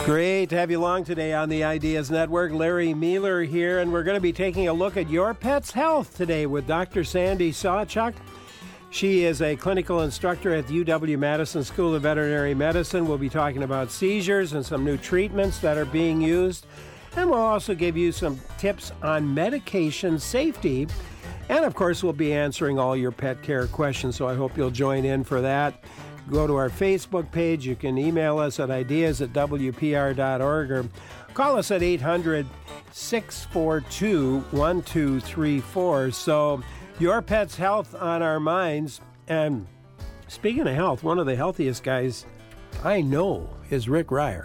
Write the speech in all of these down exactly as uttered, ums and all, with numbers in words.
Great to have you along today on the Ideas Network. Larry Mueller here, and we're going to be taking a look at your pet's health today with Doctor Sandy Sawchuk. She is a clinical instructor at the U W-Madison School of Veterinary Medicine. We'll be talking about seizures and some new treatments that are being used. And we'll also give you some tips on medication safety. And, of course, we'll be answering all your pet care questions, so I hope you'll join in for that. Go to our Facebook page. You can email us at ideas at w p r dot org or call us at eight hundred, six four two, one two three four. So your pet's health on our minds. And speaking of health, one of the healthiest guys I know is Rick Ryer.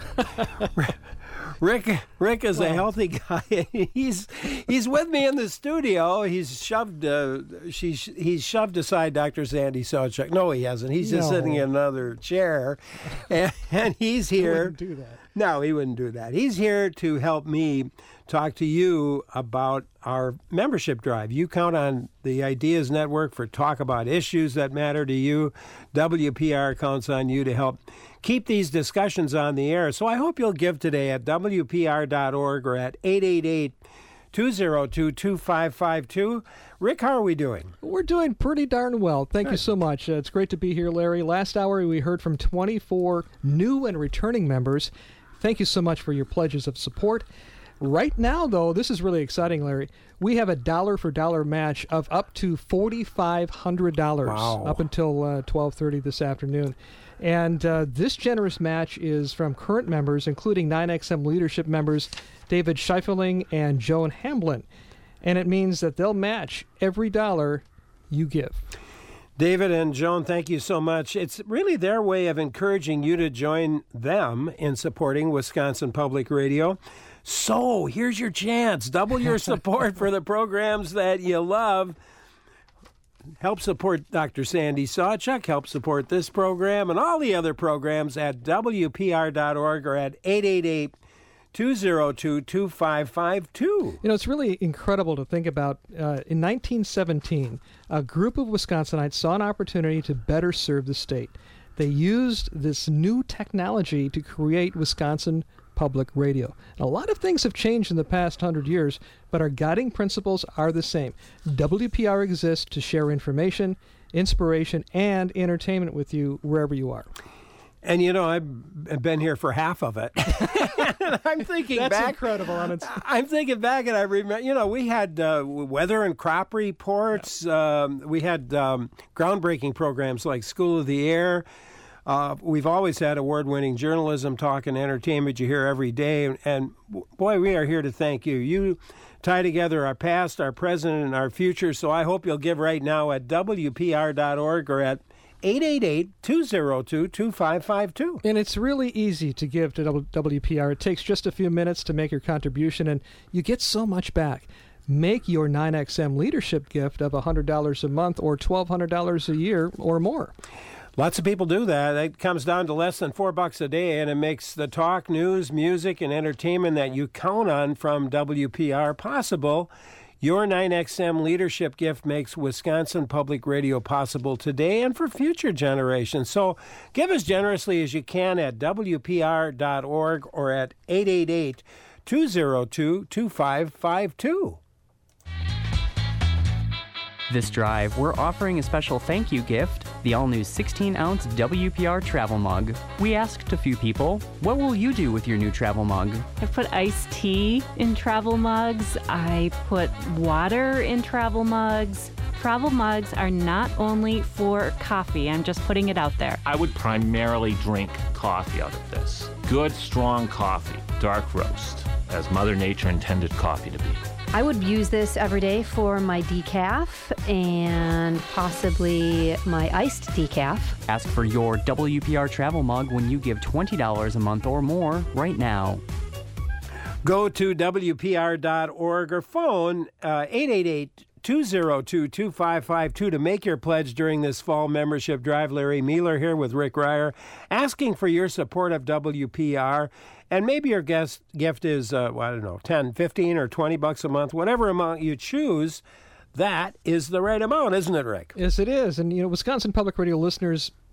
Rick Rick is well, a healthy guy. He's he's with me in the studio. He's shoved uh, she's he's shoved aside Doctor Sandy Sawchuk. No, he hasn't. He's just no. sitting in another chair, and, and he's here. He wouldn't do that. No, he wouldn't do that. He's here to help me talk to you about our membership drive. You count on the Ideas Network for talk about issues that matter to you. W P R counts on you to help keep these discussions on the air. So I hope you'll give today at w p r dot org or at eight eight eight, two oh two, two five five two. Rick, how are we doing? We're doing pretty darn well. Thank Good. you so much. Uh, it's great to be here, Larry. Last hour we heard from twenty-four new and returning members. Thank you so much for your pledges of support. Right now, though, this is really exciting, Larry. We have a dollar-for-dollar match of up to four thousand five hundred dollars wow. up until uh, twelve thirty this afternoon. And uh, this generous match is from current members, including nine X M leadership members David Scheifeling and Joan Hamblin. And it means that they'll match every dollar you give. David and Joan, thank you so much. It's really their way of encouraging you to join them in supporting Wisconsin Public Radio. So here's your chance. Double your support for the programs that you love. Help support Doctor Sandy Sawchuk. Help support this program and all the other programs at w p r dot org or at eight eight eight, two oh two, two five five two. You know, it's really incredible to think about. Uh, in nineteen seventeen, a group of Wisconsinites saw an opportunity to better serve the state. They used this new technology to create Wisconsin Public Radio. A lot of things have changed in the past hundred years, but our guiding principles are the same. W P R exists to share information, inspiration, and entertainment with you wherever you are. And, you know, I've been here for half of it. I'm thinking That's back. That's incredible. On its- I'm thinking back, and I remember, you know, we had uh, weather and crop reports. Yeah. Um, we had um, groundbreaking programs like School of the Air. Uh, we've always had award-winning journalism, talk, and entertainment you hear every day. And, and, boy, we are here to thank you. You tie together our past, our present, and our future. So I hope you'll give right now at w p r dot org or at eight eight eight, two oh two, two five five two. And it's really easy to give to W P R. It takes just a few minutes to make your contribution, and you get so much back. Make your nine X M leadership gift of one hundred dollars a month or twelve hundred dollars a year or more. Lots of people do that. It comes down to less than four bucks a day, and it makes the talk, news, music, and entertainment that you count on from W P R possible. Your nine X M leadership gift makes Wisconsin Public Radio possible today and for future generations. So give as generously as you can at w p r dot org or at eight eight eight, two oh two, two five five two. This drive, we're offering a special thank you gift, the all-new sixteen ounce W P R travel mug. We asked a few people, what will you do with your new travel mug? I put iced tea in travel mugs. I put water in travel mugs. Travel mugs are not only for coffee. I'm just putting it out there. I would primarily drink coffee out of this. Good, strong coffee, dark roast, as Mother Nature intended coffee to be. I would use this every day for my decaf and possibly my iced decaf. Ask for your W P R travel mug when you give twenty dollars a month or more right now. Go to w p r dot org or phone uh, eight eight eight, two oh two, two five five two to make your pledge during this fall membership drive. Larry Mueller here with Rick Ryer, asking for your support of W P R. And maybe your guest gift is, uh, well, I don't know, ten, fifteen, or twenty bucks a month, whatever amount you choose. That is the right amount, isn't it, Rick? Yes, it is. And, you know, Wisconsin Public Radio listeners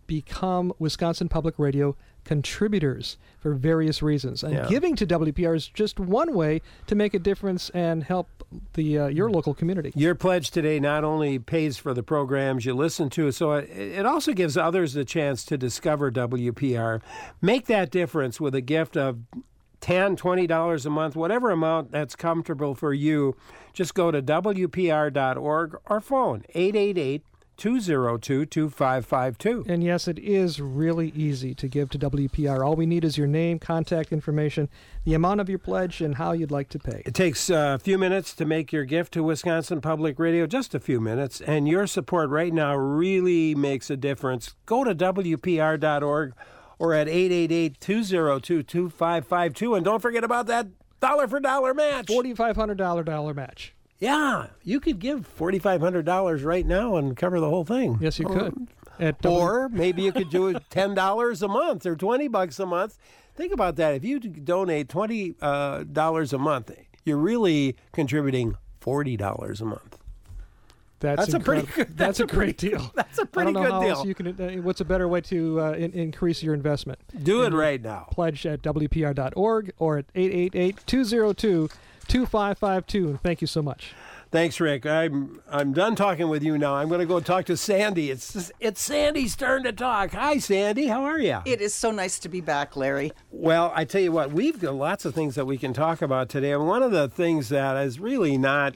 become Wisconsin Public Radio contributors for various reasons. And Yeah. giving to W P R is just one way to make a difference and help the uh, your local community. Your pledge today not only pays for the programs you listen to, so it, it also gives others the chance to discover W P R. Make that difference with a gift of ten dollars, twenty dollars a month, whatever amount that's comfortable for you. Just go to W P R dot org or phone eight eight eight, two zero two, two five five two. And yes, it is really easy to give to W P R. All we need is your name, contact information, the amount of your pledge, and how you'd like to pay. It takes a few minutes to make your gift to Wisconsin Public Radio, just a few minutes, and your support right now really makes a difference. Go to W P R dot org or at eight eight eight, two zero two, two five five two, and don't forget about that dollar for dollar match. four thousand five hundred dollars dollar match. Yeah, you could give four thousand five hundred dollars right now and cover the whole thing. Yes, you could. At Or maybe you could do it ten dollars a month or twenty bucks a month. Think about that. If you donate twenty dollars a month, you're really contributing forty dollars a month. That's, That's a pretty incredible. good- That's, that's a a great pretty- deal. that's a pretty I don't know good how deal. Else you can, uh, what's a better way to uh, in, increase your investment? Do it And right now. Pledge at W P R dot org or at eight eight eight, two zero two, two five five two. And thank you so much. Thanks, Rick. I'm I'm done talking with you now. I'm going to go talk to Sandy. It's it's Sandy's turn to talk. Hi, Sandy. How are you? It is so nice to be back, Larry. Well, I tell you what, we've got lots of things that we can talk about today. And one of the things that is really not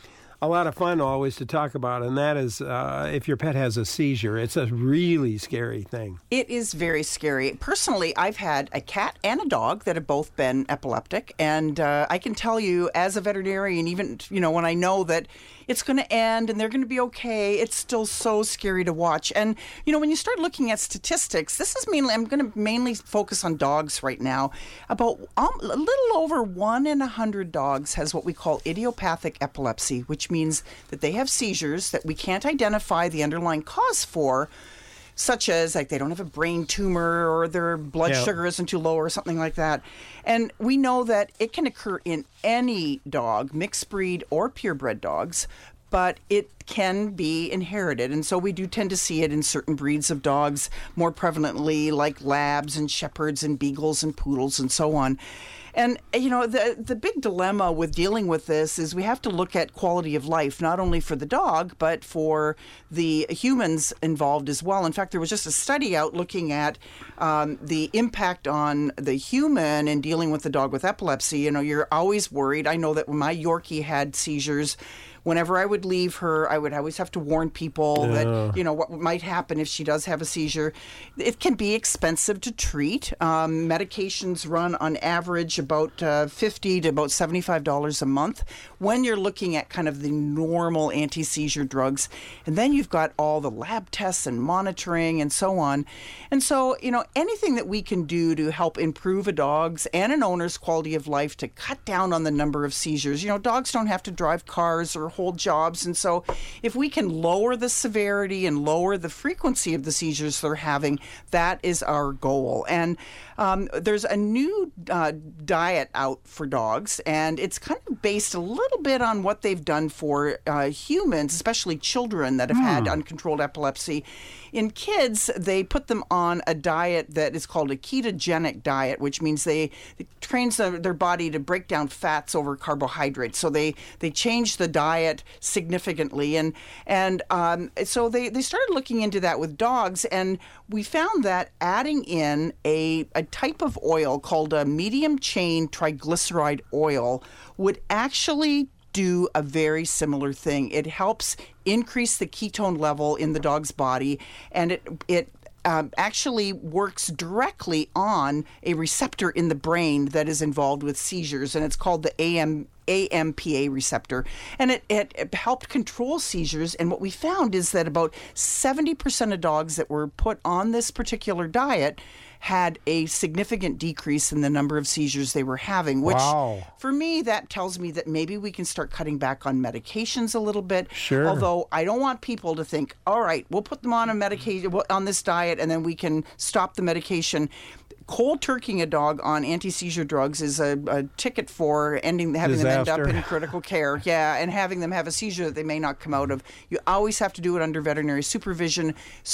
a lot of fun always to talk about, and that is uh, if your pet has a seizure. It's a really scary thing. It is very scary. Personally, I've had a cat and a dog that have both been epileptic, and uh, I can tell you, as a veterinarian, even you know when I know that it's going to end and they're going to be okay, it's still so scary to watch. And you know, when you start looking at statistics, this is mainly I'm going to mainly focus on dogs right now. About um, a little over one in a hundred dogs has what we call idiopathic epilepsy, which means that they have seizures that we can't identify the underlying cause for, such as like they don't have a brain tumor or their blood Yeah. sugar isn't too low or something like that. And we know that it can occur in any dog, mixed breed or purebred dogs, but it can be inherited. And so we do tend to see it in certain breeds of dogs more prevalently, like labs and shepherds and beagles and poodles and so on. And, you know, the the big dilemma with dealing with this is we have to look at quality of life, not only for the dog, but for the humans involved as well. In fact, there was just a study out looking at um, the impact on the human in dealing with the dog with epilepsy. You know, you're always worried. I know that when my Yorkie had seizures, whenever I would leave her, I would always have to warn people that, you know, what might happen if she does have a seizure. It can be expensive to treat. Um, medications run on average about uh, fifty to about seventy-five dollars a month when you're looking at kind of the normal anti-seizure drugs. And then you've got all the lab tests and monitoring and so on. And so, you know, anything that we can do to help improve a dog's and an owner's quality of life to cut down on the number of seizures. You know, dogs don't have to drive cars or hold jobs. And so if we can lower the severity and lower the frequency of the seizures they're having, that is our goal. And um, there's a new uh, diet out for dogs, and it's kind of based a little bit on what they've done for uh, humans, especially children that have had uncontrolled epilepsy. In kids, they put them on a diet that is called a ketogenic diet, which means they it trains the, their body to break down fats over carbohydrates. So they, they change the diet significantly. And and um, so they, they started looking into that with dogs, and we found that adding in a, a type of oil called a medium-chain triglyceride oil would actually do a very similar thing. It helps increase the ketone level in the dog's body, and it it um, actually works directly on a receptor in the brain that is involved with seizures, and it's called the A M A M P A receptor. And it, it, it helped control seizures, and what we found is that about seventy percent of dogs that were put on this particular diet had a significant decrease in the number of seizures they were having, which Wow. for me, that tells me that maybe we can start cutting back on medications a little bit. Sure. Although I don't want people to think, all right, we'll put them on a medication, on this diet, and then we can stop the medication. Cold turkeying a dog on anti-seizure drugs is a, a ticket for ending having them end up Disaster. in critical care. Yeah, and having them have a seizure that they may not come out of. You always have to do it under veterinary supervision,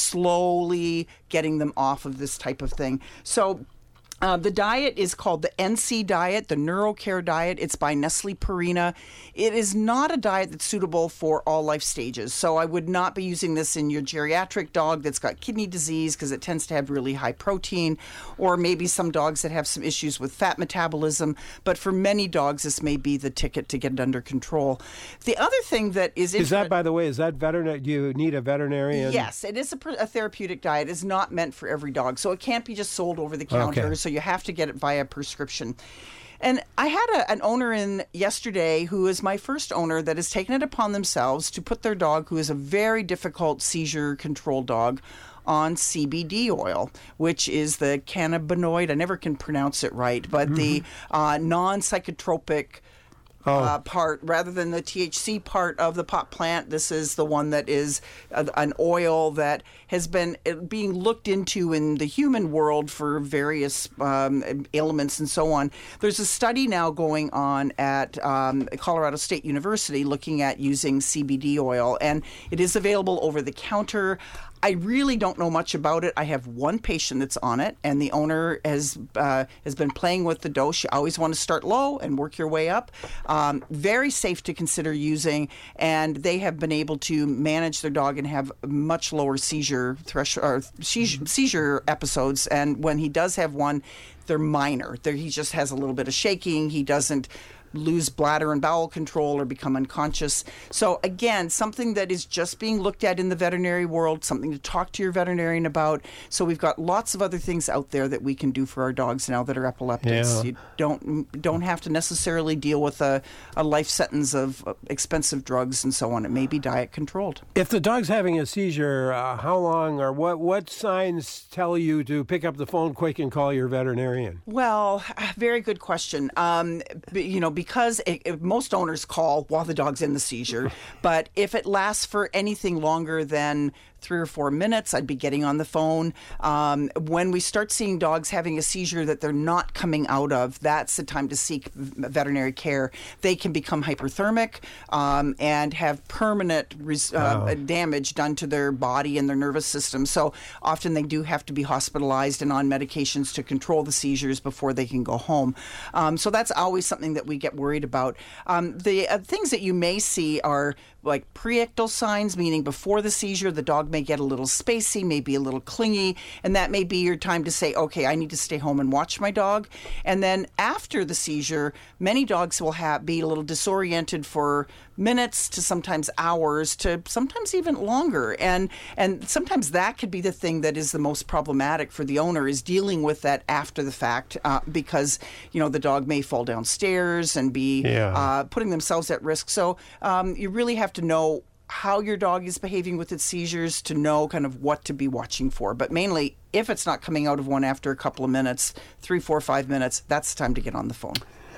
slowly getting them off of this type of thing. So Uh, the diet is called the N C diet, the NeuroCare diet. It's by Nestle Purina. It is not a diet that's suitable for all life stages. So I would not be using this in your geriatric dog that's got kidney disease because it tends to have really high protein, or maybe some dogs that have some issues with fat metabolism. But for many dogs, this may be the ticket to get it under control. The other thing that is Is that, inter- by the way, is that veterinary? Do you need a veterinarian? Yes, it is a, pr- a therapeutic diet. It's not meant for every dog. So it can't be just sold over the counter. Okay. So you have to get it via prescription. And I had a, an owner in yesterday who is my first owner that has taken it upon themselves to put their dog, who is a very difficult seizure control dog, on C B D oil, which is the cannabinoid, I never can pronounce it right, but mm-hmm. the uh, non-psychotropic Oh. Uh, part rather than the T H C part of the pot plant. This is the one that is a, an oil that has been being looked into in the human world for various um, ailments and so on. There's a study now going on at um, Colorado State University looking at using C B D oil, and it is available over the counter. I really don't know much about it. I have one patient that's on it, and the owner has uh, has been playing with the dose. You always want to start low and work your way up. Um, very safe to consider using, and they have been able to manage their dog and have much lower seizure threshold or seizure, seizure episodes. And when he does have one, they're minor. They're, he just has a little bit of shaking. He doesn't lose bladder and bowel control or become unconscious. So again, something that is just being looked at in the veterinary world, something to talk to your veterinarian about. So we've got lots of other things out there that we can do for our dogs now that are epileptics. Yeah. You don't don't have to necessarily deal with a, a life sentence of expensive drugs and so on. It may be diet controlled. If the dog's having a seizure, uh, how long or what, what signs tell you to pick up the phone quick and call your veterinarian? Well, very good question. Um, you know, because it, it, most owners call while the dog's in the seizure, but if it lasts for anything longer than three or four minutes, I'd be getting on the phone. Um, when we start seeing dogs having a seizure that they're not coming out of, that's the time to seek veterinary care. They can become hyperthermic um, and have permanent res- uh, wow. damage done to their body and their nervous system. So often they do have to be hospitalized and on medications to control the seizures before they can go home. Um, so that's always something that we get worried about. Um, the uh, things that you may see are like preictal signs, meaning before the seizure, the dog may get a little spacey, maybe a little clingy, and that may be your time to say, okay, I need to stay home and watch my dog. And then after the seizure, many dogs will have be a little disoriented for minutes to sometimes hours to sometimes even longer. And and sometimes that could be the thing that is the most problematic for the owner, is dealing with that after the fact, uh, because, you know, the dog may fall downstairs and be yeah. uh, putting themselves at risk. So um, you really have to know how your dog is behaving with its seizures to know kind of what to be watching for. But mainly, if it's not coming out of one after a couple of minutes, three, four, five minutes, that's the time to get on the phone.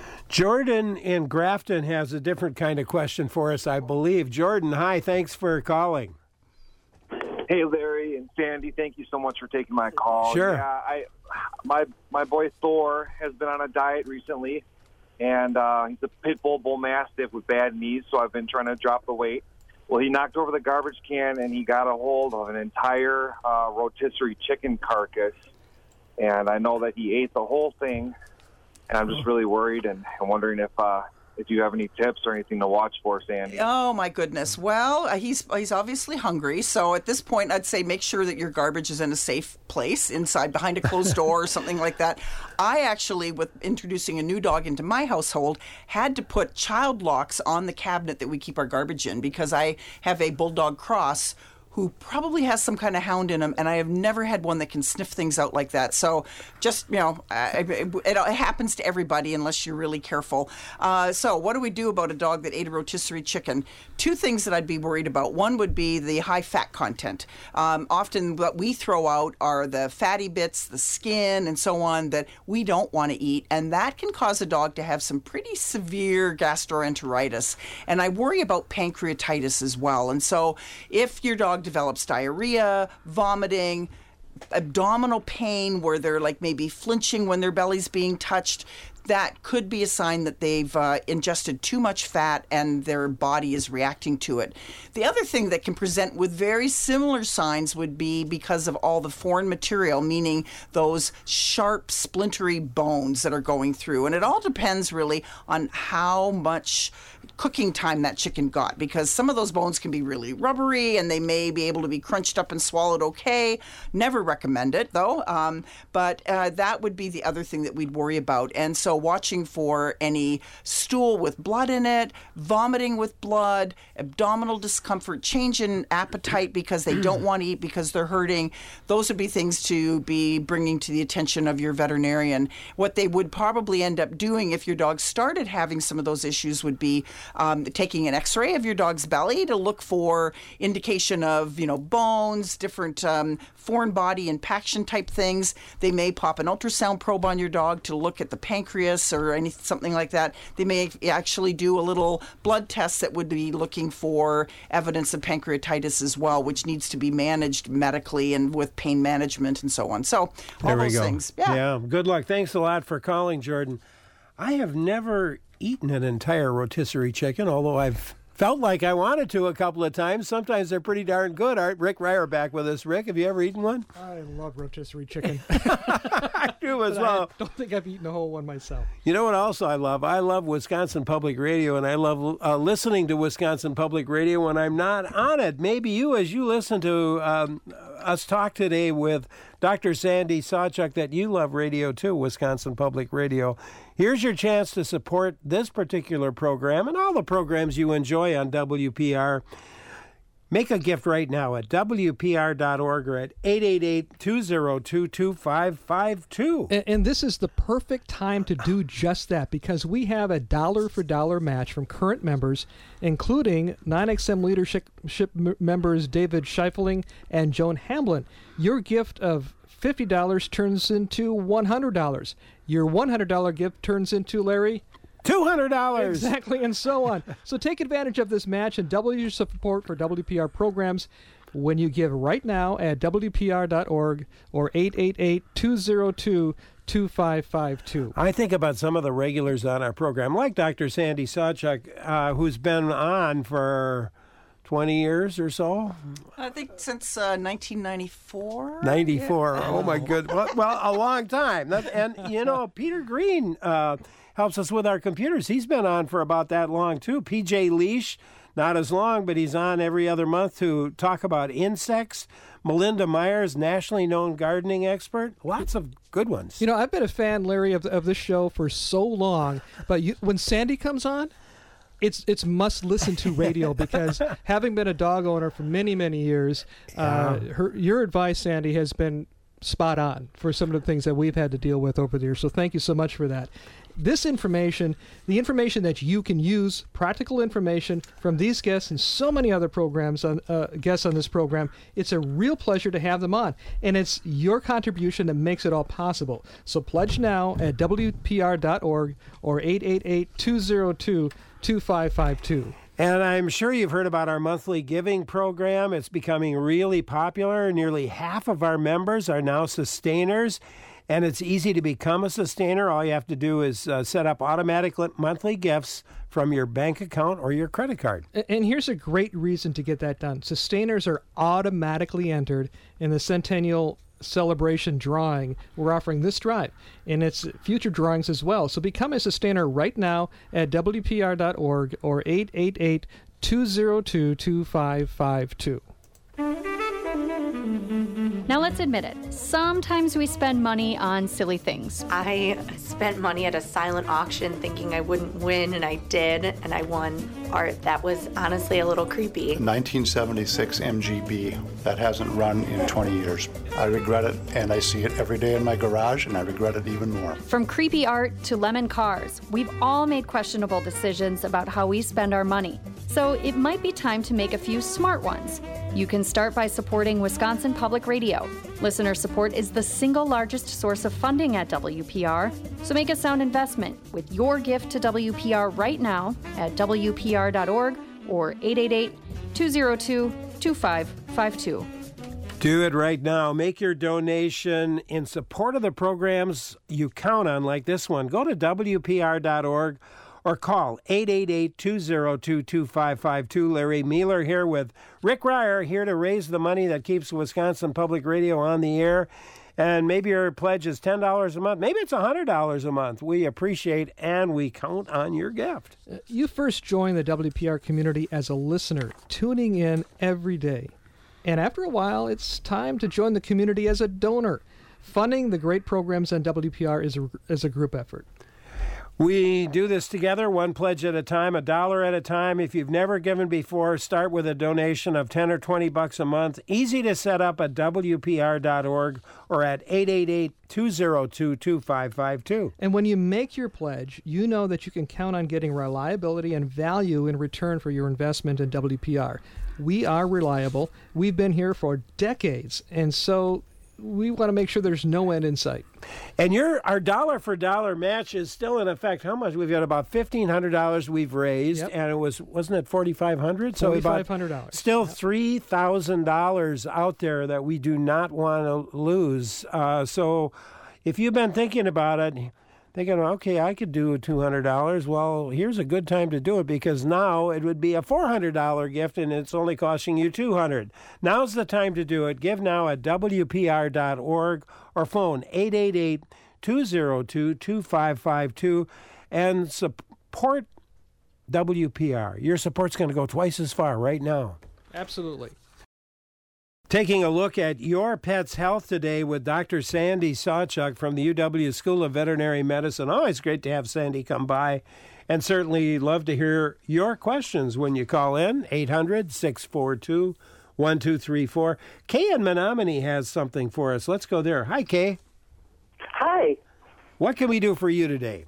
Jordan in Grafton has a different kind of question for us, I believe. Jordan, hi, thanks for calling. Hey, Larry and Sandy, thank you so much for taking my call. Sure. Yeah, I, my my boy Thor has been on a diet recently, and uh, he's a pit bull bull mastiff with bad knees, so I've been trying to drop the weight. Well, he knocked over the garbage can, and he got a hold of an entire uh, rotisserie chicken carcass, and I know that he ate the whole thing, and I'm just really worried and wondering if uh, if you have any tips or anything to watch for, Sandy. Oh, my goodness. Well, uh, he's he's obviously hungry, so at this point, I'd say make sure that your garbage is in a safe place, inside, behind a closed door or something like that. I actually, with introducing a new dog into my household, had to put child locks on the cabinet that we keep our garbage in, because I have a bulldog cross who probably has some kind of hound in him, and I have never had one that can sniff things out like that. So just, you know, uh, it, it, it happens to everybody unless you're really careful. Uh, so what do we do about a dog that ate a rotisserie chicken? Two things that I'd be worried about. One would be the high fat content. Um, often what we throw out are the fatty bits, the skin, and so on that we don't want to eat, and that can cause a dog to have some pretty severe gastroenteritis. And I worry about pancreatitis as well. And so if your dog develops diarrhea, vomiting, abdominal pain where they're like maybe flinching when their belly's being touched, that could be a sign that they've uh, ingested too much fat and their body is reacting to it. The other thing that can present with very similar signs would be because of all the foreign material, meaning those sharp, splintery bones that are going through. And it all depends really on how much cooking time that chicken got, because some of those bones can be really rubbery and they may be able to be crunched up and swallowed okay. Never recommend it though. Um, but uh, that would be the other thing that we'd worry about. And so watching for any stool with blood in it, vomiting with blood, abdominal discomfort, change in appetite because they don't want to eat because they're hurting. Those would be things to be bringing to the attention of your veterinarian. What they would probably end up doing if your dog started having some of those issues would be um, taking an x-ray of your dog's belly to look for indication of, you know, bones, different um, foreign body impaction type things. They may pop an ultrasound probe on your dog to look at the pancreas or any something like that. They may actually do a little blood test that would be looking for evidence of pancreatitis as well, which needs to be managed medically and with pain management and so on. So all there we those go. things. Yeah. yeah. Good luck. Thanks a lot for calling, Jordan. I have never eaten an entire rotisserie chicken, although I've felt like I wanted to a couple of times. Sometimes they're pretty darn good. All right, Rick Ryer back with us. Rick, have you ever eaten one? I love rotisserie chicken. I do as But well. I don't think I've eaten a whole one myself. You know what also I love? I love Wisconsin Public Radio, and I love uh, listening to Wisconsin Public Radio when I'm not on it. Maybe you, as you listen to um, us talk today with Doctor Sandy Sawchuk, that you love radio too, Wisconsin Public Radio. Here's your chance to support this particular program and all the programs you enjoy on W P R. Make a gift right now at W P R dot org or at eight eight eight, two zero two, two five five two. And, and this is the perfect time to do just that, because we have a dollar for dollar match from current members, including nine X M leadership ship m- members David Scheifling and Joan Hamblin. Your gift of fifty dollars turns into one hundred dollars. Your one hundred dollars gift turns into, Larry, two hundred dollars. Exactly, and so on. So take advantage of this match and double your support for W P R programs when you give right now at W P R dot org or eight eight eight, two zero two, two five five two. I think about some of the regulars on our program, like Doctor Sandy Sawchuk, uh, who's been on for twenty years or so. I think since uh, nineteen ninety-four. ninety-four. Yeah. Oh, my good. Well, well, a long time. That, and, you know, Peter Green uh, helps us with our computers. He's been on for about that long, too. P J Leash, not as long, but he's on every other month to talk about insects. Melinda Myers, nationally known gardening expert. Lots of good ones. You know, I've been a fan, Larry, of, of this show for so long, but you, when Sandy comes on, It's it's must listen to radio, because having been a dog owner for many, many years, uh, her, your advice, Sandy, has been spot on for some of the things that we've had to deal with over the years. So thank you so much for that. This information, the information that you can use, practical information from these guests and so many other programs, on, uh, guests on this program, it's a real pleasure to have them on. And it's your contribution that makes it all possible. So pledge now at W P R dot org or eight eight eight, two zero two, two five five two. And I'm sure you've heard about our monthly giving program. It's becoming really popular. Nearly half of our members are now sustainers, and it's easy to become a sustainer. All you have to do is uh, set up automatic monthly gifts from your bank account or your credit card. And here's a great reason to get that done. Sustainers are automatically entered in the Centennial Celebration drawing. We're offering this drive, and it's future drawings as well. So become a sustainer right now at W P R dot org or eight eight eight, two zero two, two five five two. Now let's admit it, sometimes we spend money on silly things. I spent money at a silent auction thinking I wouldn't win, and I did, and I won art that was honestly a little creepy. nineteen seventy-six M G B that hasn't run in twenty years. I regret it, and I see it every day in my garage, and I regret it even more. From creepy art to lemon cars, we've all made questionable decisions about how we spend our money. So it might be time to make a few smart ones. You can start by supporting Wisconsin Public Radio. Listener support is the single largest source of funding at W P R, so make a sound investment with your gift to W P R right now at W P R dot org or eight eight eight, two zero two, two five five two. Do it right now. Make your donation in support of the programs you count on, like this one. Go to W P R dot org or call eight eight eight, two zero two, two five five two. Larry Mueller here with Rick Ryer, here to raise the money that keeps Wisconsin Public Radio on the air. And maybe your pledge is ten dollars a month. Maybe it's one hundred dollars a month. We appreciate and we count on your gift. You first joined the W P R community as a listener, tuning in every day. And after a while, it's time to join the community as a donor. Funding the great programs on W P R is a, is a group effort. We do this together, one pledge at a time, a dollar at a time. If you've never given before, start with a donation of ten or twenty bucks a month. Easy to set up at W P R dot org or at eight eight eight, two zero two, two five five two. And when you make your pledge, you know that you can count on getting reliability and value in return for your investment in W P R. We are reliable. We've been here for decades, and so we want to make sure there's no end in sight. And your our dollar for dollar match is still in effect. How much? We've got about fifteen hundred dollars we've raised, yep. And it was wasn't it forty-five hundred dollars? So forty-five hundred dollars. Still yep. three thousand dollars out there that we do not want to lose. Uh, so if you've been thinking about it, thinking, okay, I could do two hundred dollars. Well, here's a good time to do it, because now it would be a four hundred dollars gift and it's only costing you two hundred dollars. Now's the time to do it. Give now at W P R dot org or phone eight eight eight, two zero two, two five five two and support W P R. Your support's going to go twice as far right now. Absolutely. Taking a look at your pet's health today with Doctor Sandy Sawchuk from the U W School of Veterinary Medicine. Always great to have Sandy come by, and certainly love to hear your questions when you call in, eight hundred, six four two, one two three four. Kay in Menominee has something for us. Let's go there. Hi, Kay. Hi. What can we do for you today?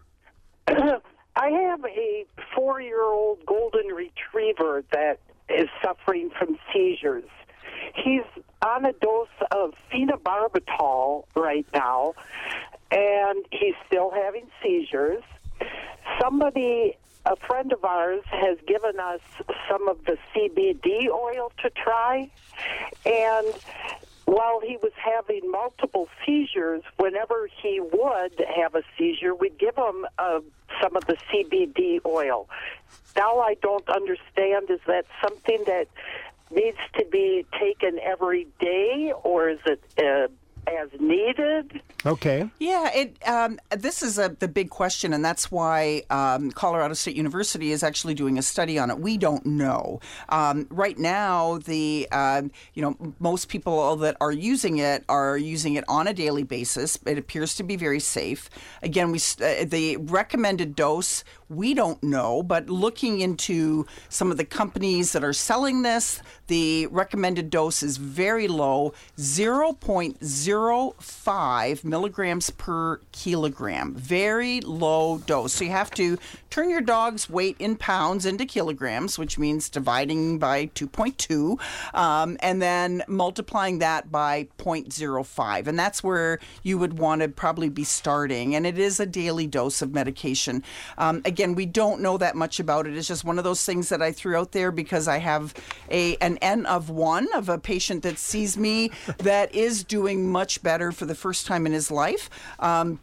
I have a four-year-old golden retriever that is suffering from seizures. He's on a dose of phenobarbital right now, and he's still having seizures. Somebody, a friend of ours, has given us some of the C B D oil to try, and while he was having multiple seizures, whenever he would have a seizure, we'd give him uh, some of the C B D oil. Now I don't understand, is that something that needs to be taken every day, or is it uh, as needed? Okay. Yeah, it. Um, this is a, the big question, and that's why um, Colorado State University is actually doing a study on it. We don't know. Um, right now, the uh, you know most people that are using it are using it on a daily basis. It appears to be very safe. Again, we uh, the recommended dose, we don't know, but looking into some of the companies that are selling this, the recommended dose is very low, zero point zero five milligrams per kilogram. Very low dose. So you have to turn your dog's weight in pounds into kilograms, which means dividing by two point two, um, and then multiplying that by zero point zero five. And that's where you would want to probably be starting. And it is a daily dose of medication. Um, again, we don't know that much about it. It's just one of those things that I threw out there because I have a an N of one of a patient that sees me that is doing much better for the first time in his life. Um,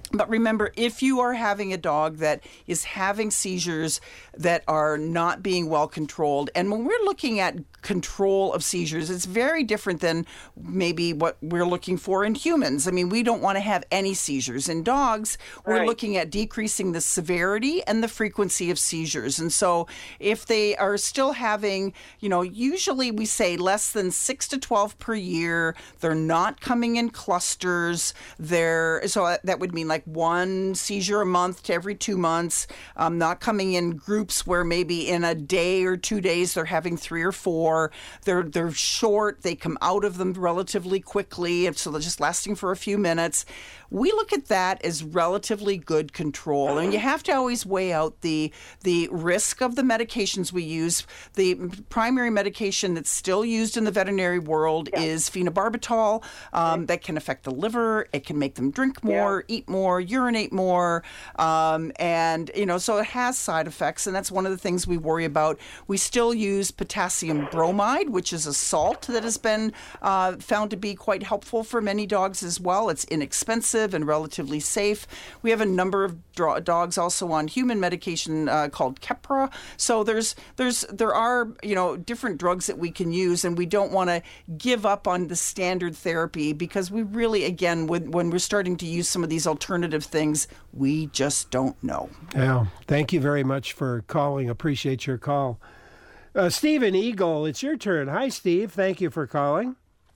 But remember, if you are having a dog that is having seizures that are not being well controlled, and when we're looking at control of seizures, it's very different than maybe what we're looking for in humans. I mean, we don't want to have any seizures. In dogs, we're Right. looking at decreasing the severity and the frequency of seizures. And so if they are still having, you know, usually we say less than six to twelve per year, they're not coming in clusters, they're, so that would mean like one seizure a month to every two months, um, not coming in groups where maybe in a day or two days they're having three or four. They're they're short. They come out of them relatively quickly, and so they're just lasting for a few minutes. We look at that as relatively good control, and you have to always weigh out the the risk of the medications we use. The primary medication that's still used in the veterinary world yeah. is phenobarbital. Um, that can affect the liver. It can make them drink more, yeah. eat more, urinate more, um, and you know, so it has side effects, and that's one of the things we worry about. We still use potassium bromide, which is a salt that has been uh, found to be quite helpful for many dogs as well. It's inexpensive and relatively safe. We have a number of dro- dogs also on human medication uh, called Keppra. So there's there's there are you know different drugs that we can use, and we don't want to give up on the standard therapy because we really, again, when, when we're starting to use some of these alternative things, we just don't know. Yeah. Thank you very much for calling. Appreciate your call. Uh, Stephen Eagle, it's your turn. Hi, Steve. Thank you for calling.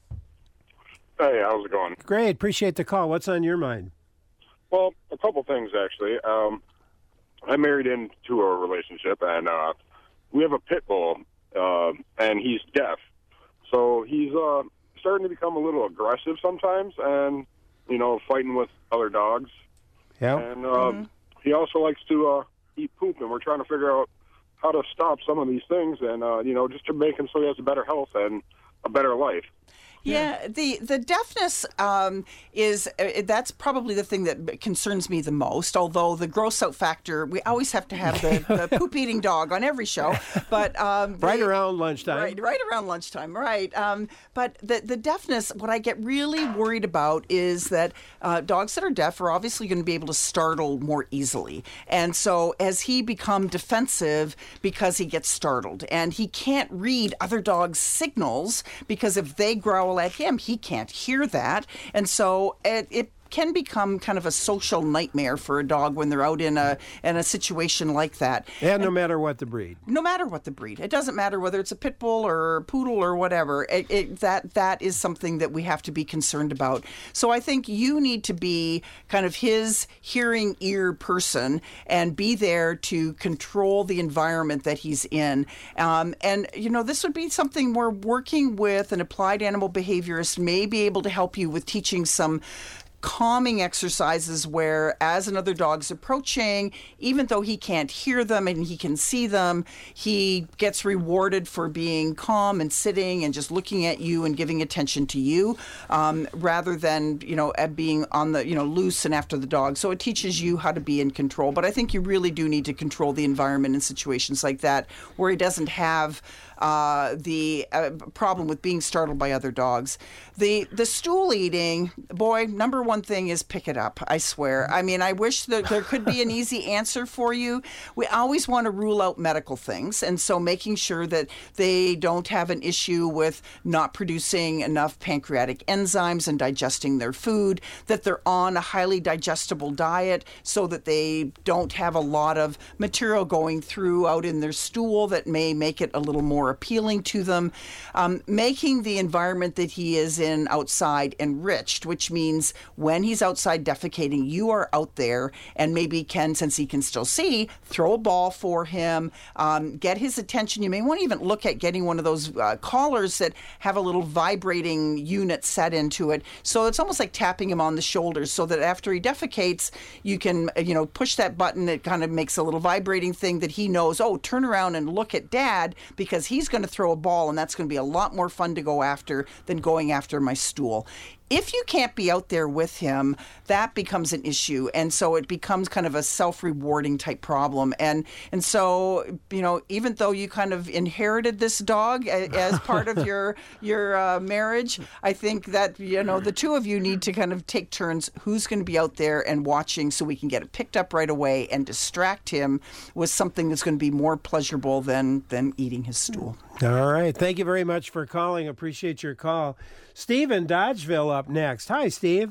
Hey, how's it going? Great. Appreciate the call. What's on your mind? Well, a couple things, actually. Um, I married into a relationship, and uh, we have a pit bull, uh, and he's deaf. So he's uh, starting to become a little aggressive sometimes and, you know, fighting with other dogs. Yeah. And uh, mm-hmm. he also likes to uh, eat poop, and we're trying to figure out how to stop some of these things and, uh, you know, just to make him so he has a better health and a better life. Yeah, the the deafness um, is uh, that's probably the thing that concerns me the most. Although the gross out factor, we always have to have the, the poop eating dog on every show. But um, right the, around lunchtime. Right, right around lunchtime. Right. Um, but the the deafness, what I get really worried about is that uh, dogs that are deaf are obviously going to be able to startle more easily, and so as he become defensive because he gets startled, and he can't read other dogs' signals because if they growl at him, he can't hear that. And so it, it can become kind of a social nightmare for a dog when they're out in a in a situation like that. And, and no matter what the breed. No matter what the breed. It doesn't matter whether it's a pit bull or a poodle or whatever. It, it, that that is something that we have to be concerned about. So I think you need to be kind of his hearing ear person and be there to control the environment that he's in. Um, and, you know, this would be something where working with an applied animal behaviorist may be able to help you with teaching some calming exercises where as another dog's approaching, even though he can't hear them and he can see them, he gets rewarded for being calm and sitting and just looking at you and giving attention to you, um, rather than, you know, being on the, you know, loose and after the dog. So it teaches you how to be in control. But I think you really do need to control the environment in situations like that where he doesn't have Uh, the uh, problem with being startled by other dogs. The the stool eating, boy, number one thing is pick it up, I swear. I mean, I wish that there could be an easy answer for you. We always want to rule out medical things, and so making sure that they don't have an issue with not producing enough pancreatic enzymes and digesting their food, that they're on a highly digestible diet so that they don't have a lot of material going through out in their stool that may make it a little more appealing to them, um, making the environment that he is in outside enriched, which means when he's outside defecating, you are out there and maybe can, since he can still see, throw a ball for him, um, get his attention. You may want to even look at getting one of those uh, collars that have a little vibrating unit set into it. So it's almost like tapping him on the shoulders so that after he defecates, you can, you know, push that button. It kind of makes a little vibrating thing that he knows, oh, turn around and look at Dad, because he's going to throw a ball, and that's going to be a lot more fun to go after than going after my stool. If you can't be out there with him, that becomes an issue. And so it becomes kind of a self-rewarding type problem. And and so, you know, even though you kind of inherited this dog a, as part of your your uh, marriage, I think that, you know, the two of you need to kind of take turns who's going to be out there and watching so we can get it picked up right away and distract him with something that's going to be more pleasurable than, than eating his stool. All right. Thank you very much for calling. Appreciate your call. Steve in Dodgeville up next. Hi, Steve.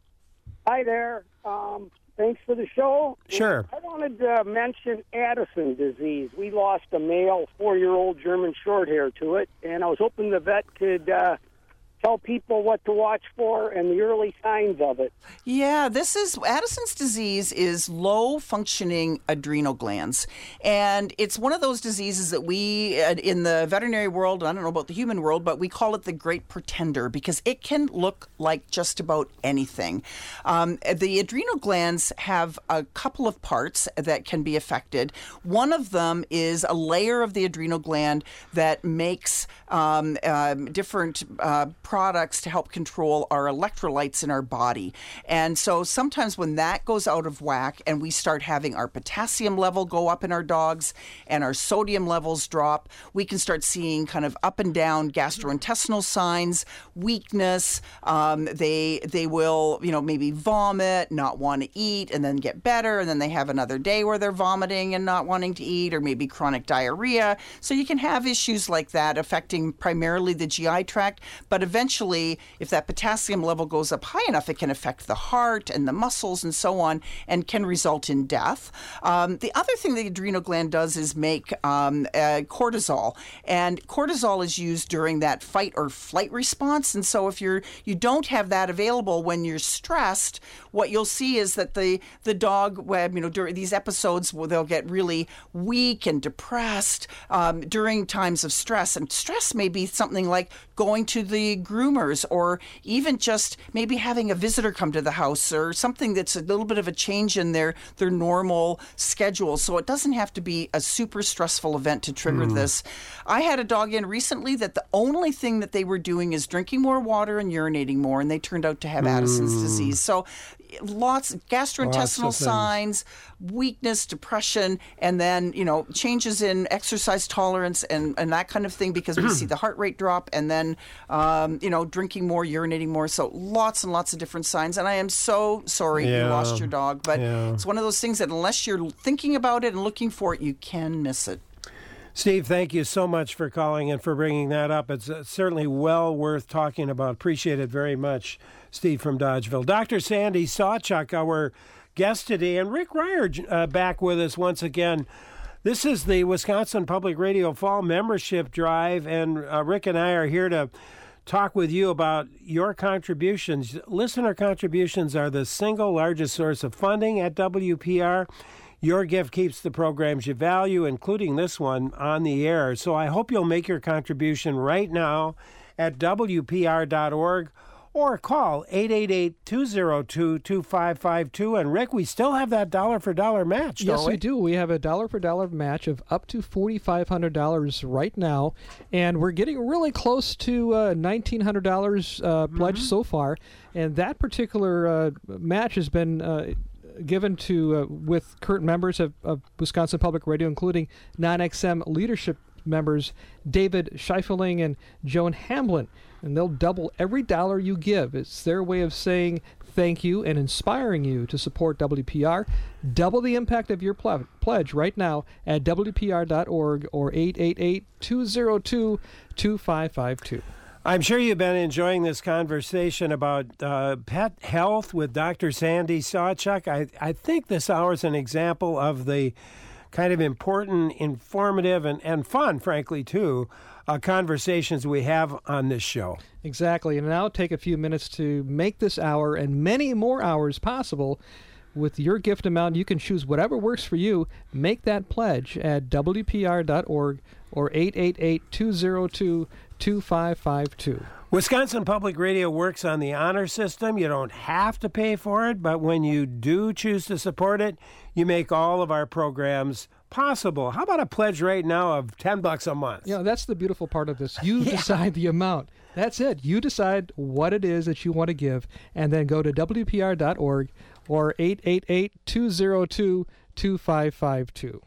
Hi there. Um, thanks for the show. Sure. I wanted to mention Addison disease. We lost a male four-year-old German Shorthair to it, and I was hoping the vet could uh, tell people what to watch for and the early signs of it. Yeah, this is Addison's disease is low functioning adrenal glands. And it's one of those diseases that we, in the veterinary world, I don't know about the human world, but we call it the great pretender because it can look like just about anything. Um, the adrenal glands have a couple of parts that can be affected. One of them is a layer of the adrenal gland that makes um, uh, different uh, products to help control our electrolytes in our body. And so sometimes when that goes out of whack and we start having our potassium level go up in our dogs and our sodium levels drop, we can start seeing kind of up and down gastrointestinal signs, weakness. Um, they they will, you know, maybe vomit, not want to eat, and then get better, and then they have another day where they're vomiting and not wanting to eat, or maybe chronic diarrhea. So you can have issues like that affecting primarily the G I tract, but eventually, if that potassium level goes up high enough, it can affect the heart and the muscles and so on, and can result in death. Um, the other thing the adrenal gland does is make um, uh, cortisol, and cortisol is used during that fight or flight response. And so, if you're you don't have that available when you're stressed, what you'll see is that the the dog, you know, during these episodes, where they'll get really weak and depressed um, during times of stress. And stress may be something like going to the groomers, or even just maybe having a visitor come to the house, or something that's a little bit of a change in their, their normal schedule. So it doesn't have to be a super stressful event to trigger mm. this. I had a dog in recently that the only thing that they were doing is drinking more water and urinating more, and they turned out to have mm. Addison's disease. So lots gastrointestinal lots signs, weakness, depression, and then, you know, changes in exercise tolerance and, and that kind of thing, because we see the heart rate drop, and then, um, you know, drinking more, urinating more. So lots and lots of different signs. And I am so sorry yeah. you lost your dog, but yeah. it's one of those things that unless you're thinking about it and looking for it, you can miss it. Steve, thank you so much for calling and for bringing that up. It's uh, certainly well worth talking about. Appreciate it very much, Steve from Dodgeville. Doctor Sandy Sawchuk, our guest today, and Rick Ryer uh, back with us once again. This is the Wisconsin Public Radio Fall Membership Drive, and uh, Rick and I are here to talk with you about your contributions. Listener contributions are the single largest source of funding at W P R. Your gift keeps the programs you value, including this one, on the air. So I hope you'll make your contribution right now at W P R dot org or call eight eight eight, two zero two, two five five two. And Rick, we still have that dollar for dollar match, don't yes, we? we do. We have a dollar for dollar match of up to four thousand five hundred dollars right now. And we're getting really close to uh, nineteen hundred dollars uh, pledged mm-hmm. so far. And that particular uh, match has been Uh, given to uh, with current members of, of Wisconsin Public Radio, including nine X M leadership members David Scheifling and Joan Hamblin, and they'll double every dollar you give. It's their way of saying thank you and inspiring you to support W P R. Double the impact of your ple- pledge right now at W P R dot org or eight eight eight, two zero two, two five five two. I'm sure you've been enjoying this conversation about uh, pet health with Doctor Sandy Sawchuk. I, I think this hour is an example of the kind of important, informative, and, and fun, frankly, too, uh, conversations we have on this show. Exactly. And now take a few minutes to make this hour and many more hours possible. With your gift amount, you can choose whatever works for you. Make that pledge at W P R dot org or eight eight eight, two zero two, two five five two. Wisconsin Public Radio works on the honor system. You don't have to pay for it, but when you do choose to support it, you make all of our programs possible. How about a pledge right now of ten bucks a month? You know, that's the beautiful part of this. You Yeah. decide the amount. That's it. You decide what it is that you want to give, and then go to W P R dot org or eight eight eight, two zero two, two five five two.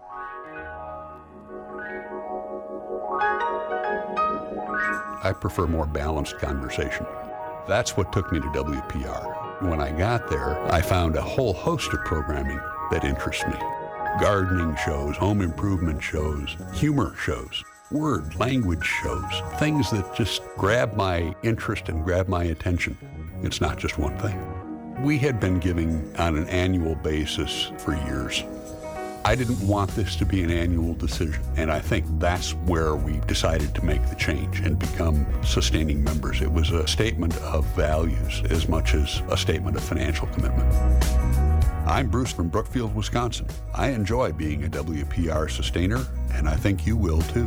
I prefer more balanced conversation. That's what took me to W P R. When I got there, I found a whole host of programming that interests me. Gardening shows, home improvement shows, humor shows, word, language shows, things that just grab my interest and grab my attention. It's not just one thing. We had been giving on an annual basis for years. I didn't want this to be an annual decision, and I think that's where we decided to make the change and become sustaining members. It was a statement of values as much as a statement of financial commitment. I'm Bruce from Brookfield, Wisconsin. I enjoy being a W P R sustainer, and I think you will too.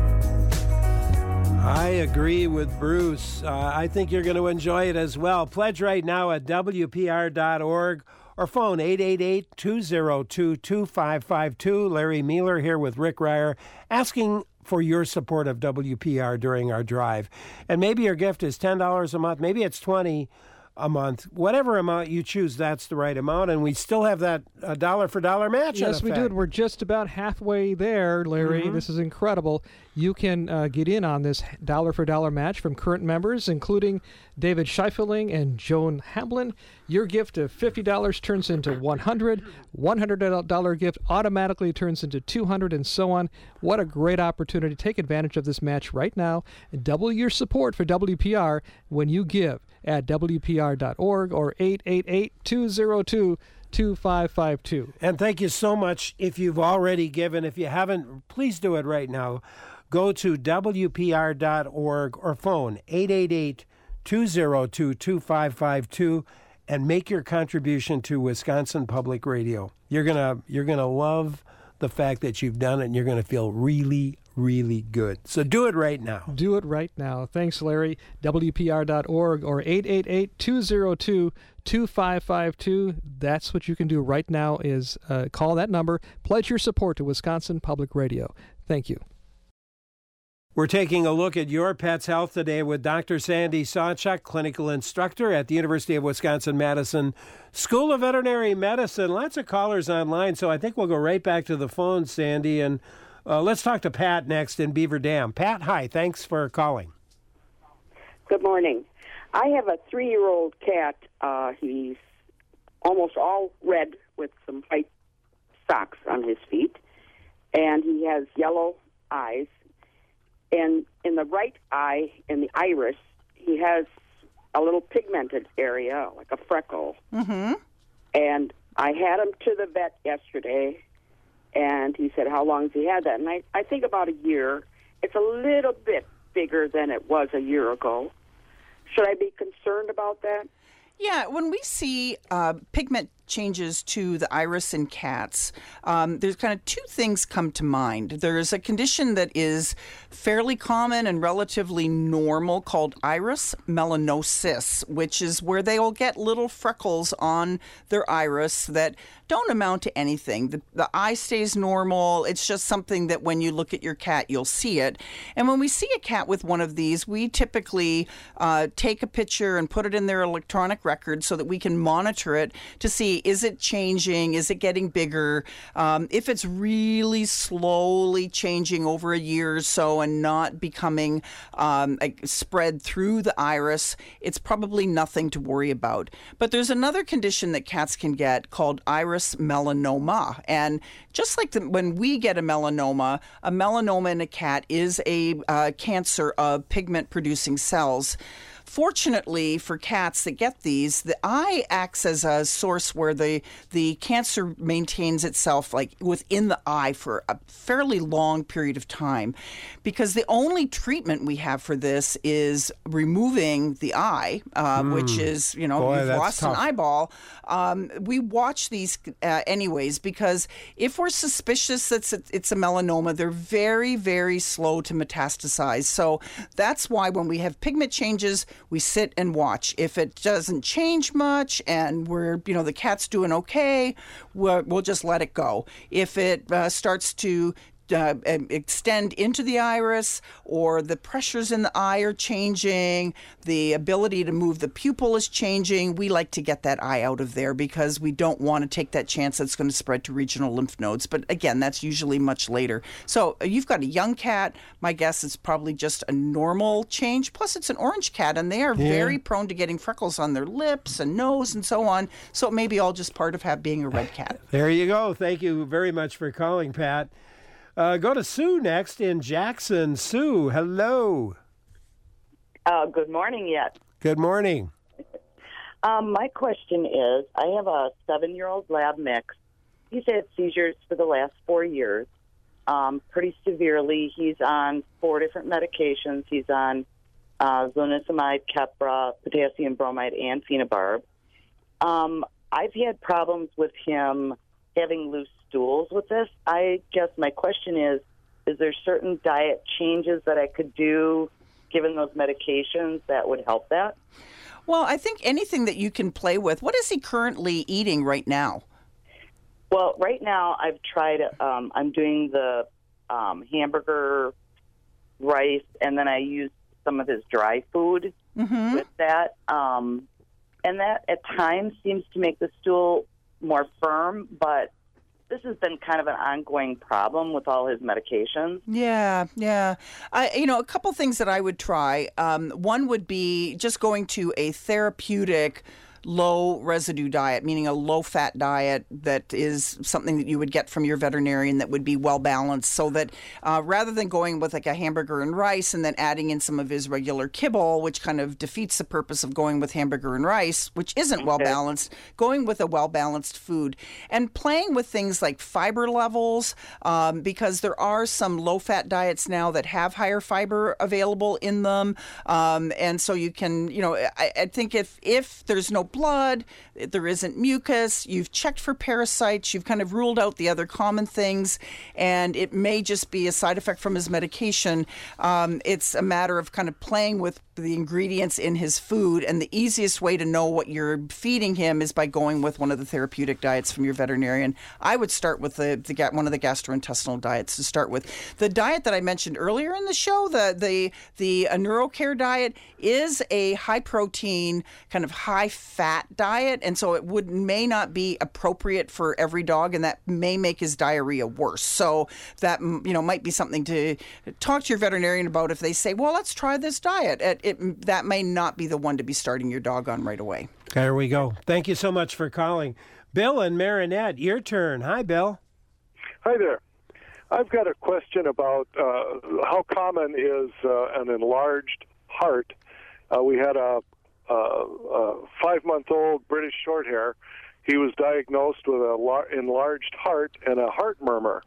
I agree with Bruce. Uh, I think you're going to enjoy it as well. Pledge right now at W P R dot org or phone eight eight eight, two zero two, two five five two. Larry Mueller here with Rick Ryer, asking for your support of W P R during our drive. And maybe your gift is ten dollars a month. Maybe it's twenty dollars a month. Whatever amount you choose, that's the right amount. And we still have that uh, dollar for dollar match. Yes, we do. And we're just about halfway there, Larry. Mm-hmm. This is incredible. You can uh, get in on this dollar for dollar match from current members, including David Scheifeling and Joan Hamblin. Your gift of fifty dollars turns into one hundred dollars. one hundred dollars gift automatically turns into two hundred dollars, and so on. What a great opportunity. Take advantage of this match right now and double your support for W P R when you give at W P R dot org or eight eight eight, two zero two, two five five two. And thank you so much if you've already given. If you haven't, please do it right now. Go to W P R dot org or phone eight eight eight, two zero two, two five five two and make your contribution to Wisconsin Public Radio. You're gonna you're gonna love the fact that you've done it, and you're gonna feel really, really good. So do it right now. Do it right now. Thanks, Larry. W P R dot org or eight eight eight, two zero two, two five five two. That's what you can do right now is uh, call that number. Pledge your support to Wisconsin Public Radio. Thank you. We're taking a look at your pet's health today with Doctor Sandy Sawchuk, clinical instructor at the University of Wisconsin-Madison School of Veterinary Medicine. Lots of callers online, so I think we'll go right back to the phone, Sandy, and uh, let's talk to Pat next in Beaver Dam. Pat, hi. Thanks for calling. Good morning. I have a three-year-old cat. Uh, he's almost all red with some white socks on his feet, and he has yellow eyes. And in the right eye, in the iris, he has a little pigmented area, like a freckle. Mm-hmm. And I had him to the vet yesterday, and he said, how long has he had that? And I, I think about a year. It's a little bit bigger than it was a year ago. Should I be concerned about that? Yeah, when we see uh, pigment changes to the iris in cats, um, there's kind of two things come to mind. There's a condition that is fairly common and relatively normal called iris melanosis, which is where they will get little freckles on their iris that don't amount to anything. The, the eye stays normal. It's just something that when you look at your cat, you'll see it. And when we see a cat with one of these, we typically uh, take a picture and put it in their electronic record so that we can monitor it to see, is it changing? Is it getting bigger? Um, if it's really slowly changing over a year or so and not becoming um, like spread through the iris, it's probably nothing to worry about. But there's another condition that cats can get called iris melanoma. And just like the, when we get a melanoma, a melanoma in a cat is a uh, cancer of pigment-producing cells. Fortunately for cats that get these, the eye acts as a source where the, the cancer maintains itself like within the eye for a fairly long period of time, because the only treatment we have for this is removing the eye, uh, mm. which is, you know, Boy, you've lost tough. an eyeball. Um, we watch these uh, anyways, because if we're suspicious that it's, it's a melanoma, they're very, very slow to metastasize. So that's why when we have pigment changes, we sit and watch. If it doesn't change much and we're, you know, the cat's doing okay, we'll, we'll just let it go. If it uh, starts to Uh, extend into the iris, or the pressures in the eye are changing, the ability to move the pupil is changing, we like to get that eye out of there because we don't want to take that chance that it's going to spread to regional lymph nodes. But again, that's usually much later. So uh, you've got a young cat. My guess is probably just a normal change. Plus, it's an orange cat, and they are Yeah. very prone to getting freckles on their lips and nose and so on. So it may be all just part of have, being a red cat. There you go. Thank you very much for calling, Pat. Uh, go to Sue next in Jackson. Sue, hello. Uh, good morning yet. Good morning. Um, my question is, I have a seven-year-old lab mix. He's had seizures for the last four years, um, pretty severely. He's on four different medications. He's on uh, zonisamide, Keppra, potassium bromide, and phenobarb. Um, I've had problems with him having loose stools with this. I guess my question is, is there certain diet changes that I could do given those medications that would help that? Well, I think anything that you can play with. What is he currently eating right now? Well, right now I've tried, um, I'm doing the um, hamburger rice, and then I use some of his dry food mm-hmm. with that. Um, and that at times seems to make the stool more firm, but this has been kind of an ongoing problem with all his medications. Yeah, yeah. I, you know, a couple things that I would try. Um, one would be just going to a therapeutic low residue diet, meaning a low fat diet that is something that you would get from your veterinarian that would be well balanced, so that uh, rather than going with like a hamburger and rice and then adding in some of his regular kibble, which kind of defeats the purpose of going with hamburger and rice, which isn't well balanced, going with a well balanced food and playing with things like fiber levels, um, because there are some low fat diets now that have higher fiber available in them, um, and so you can, you know, I, I think if if there's no blood, there isn't mucus, you've checked for parasites, you've kind of ruled out the other common things, and it may just be a side effect from his medication. Um, it's a matter of kind of playing with the ingredients in his food, and the easiest way to know what you're feeding him is by going with one of the therapeutic diets from your veterinarian. I would start with the, the one of the gastrointestinal diets to start with. The diet that I mentioned earlier in the show, the the the uh, NeuroCare diet, is a high protein, kind of high fat diet, and so it would may not be appropriate for every dog, and that may make his diarrhea worse. So that, you know, might be something to talk to your veterinarian about if they say, well, let's try this diet. It, it, that may not be the one to be starting your dog on right away. There we go. Thank you so much for calling. Bill and Marinette, your turn. Hi, Bill. Hi there. I've got a question about uh, how common is uh, an enlarged heart. Uh, we had a, a, a five-month-old British Shorthair. He was diagnosed with an lar- enlarged heart and a heart murmur.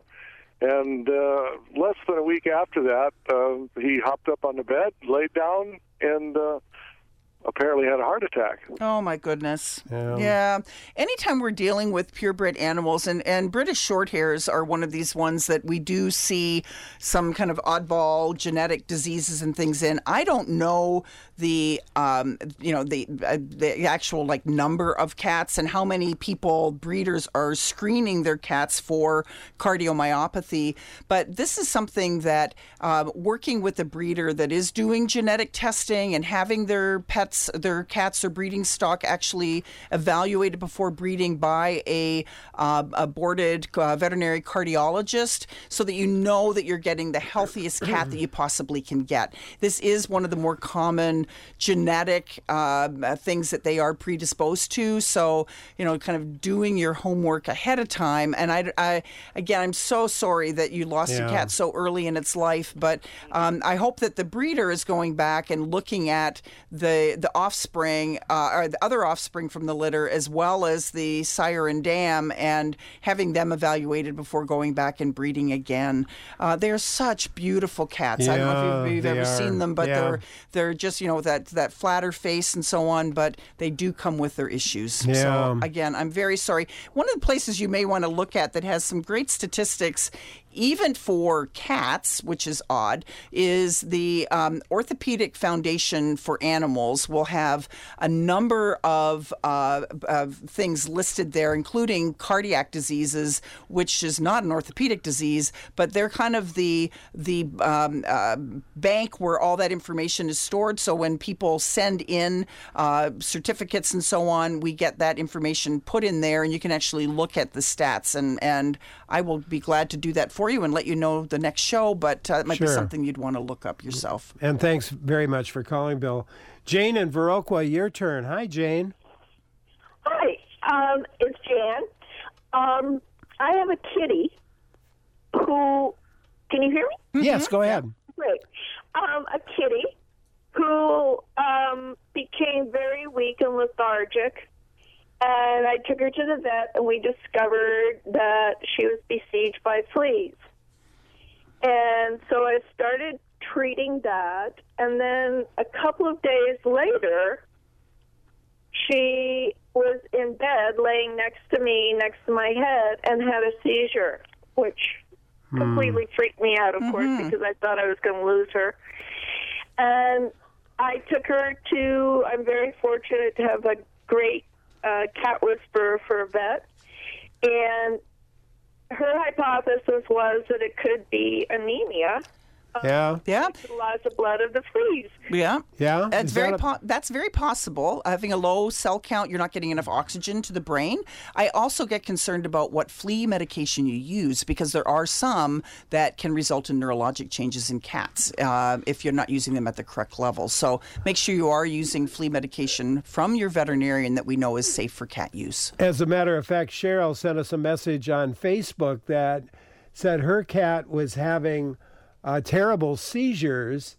And uh, less than a week after that, uh, he hopped up on the bed, laid down, and uh, apparently had a heart attack. Oh, my goodness. Yeah. yeah. Anytime we're dealing with purebred animals, and, and British Shorthairs are one of these ones that we do see some kind of oddball genetic diseases and things in. I don't know the, um, you know, the uh, the actual, like, number of cats and how many people, breeders, are screening their cats for cardiomyopathy. But this is something that uh, working with a breeder that is doing genetic testing and having their pets, their cats or breeding stock actually evaluated before breeding by a, uh, a boarded uh, veterinary cardiologist, so that you know that you're getting the healthiest cat that you possibly can get. This is one of the more common genetic uh, things that they are predisposed to. So, you know, kind of doing your homework ahead of time. And I, I again, I'm so sorry that you lost Yeah. a cat so early in its life, but um, I hope that the breeder is going back and looking at the the offspring, uh, or the other offspring from the litter, as well as the sire and dam, and having them evaluated before going back and breeding again. Uh, they're such beautiful cats. I don't know if Yeah, you've, you've they ever are. seen them, but Yeah. they're they're just, you know, that that flatter face and so on. But they do come with their issues. Yeah. So again, I'm very sorry. One of the places you may want to look at that has some great statistics even for cats, which is odd, is the um, Orthopedic Foundation for Animals will have a number of, uh, of things listed there, including cardiac diseases, which is not an orthopedic disease, but they're kind of the the um, uh, bank where all that information is stored. So when people send in uh, certificates and so on, we get that information put in there, and you can actually look at the stats. And, and I will be glad to do that for you and let you know the next show, but uh, it might Sure. be something you'd want to look up yourself. And thanks very much for calling, Bill. Jane in Viroqua, your turn. Hi, Jane. Hi, um, it's Jan. Um, I have a kitty who, can you hear me? Yes, go ahead. Great. Um, a kitty who um, became very weak and lethargic, and I took her to the vet, and we discovered that she was besieged by fleas. And so I started treating that, and then a couple of days later, she was in bed laying next to me, next to my head, and had a seizure, which Hmm. completely freaked me out, of course, because I thought I was going to lose her. And I took her to, I'm very fortunate to have a great uh, cat whisperer for a vet, and her hypothesis was that it could be anemia. Yeah. Yeah. Loss of blood of the fleas. Yeah. Yeah. That's Is very that a- po- that's very possible. Having a low cell count, you're not getting enough oxygen to the brain. I also get concerned about what flea medication you use, because there are some that can result in neurologic changes in cats uh, if you're not using them at the correct level. So make sure you are using flea medication from your veterinarian that we know is safe for cat use. As a matter of fact, Cheryl sent us a message on Facebook that said her cat was having uh, terrible seizures,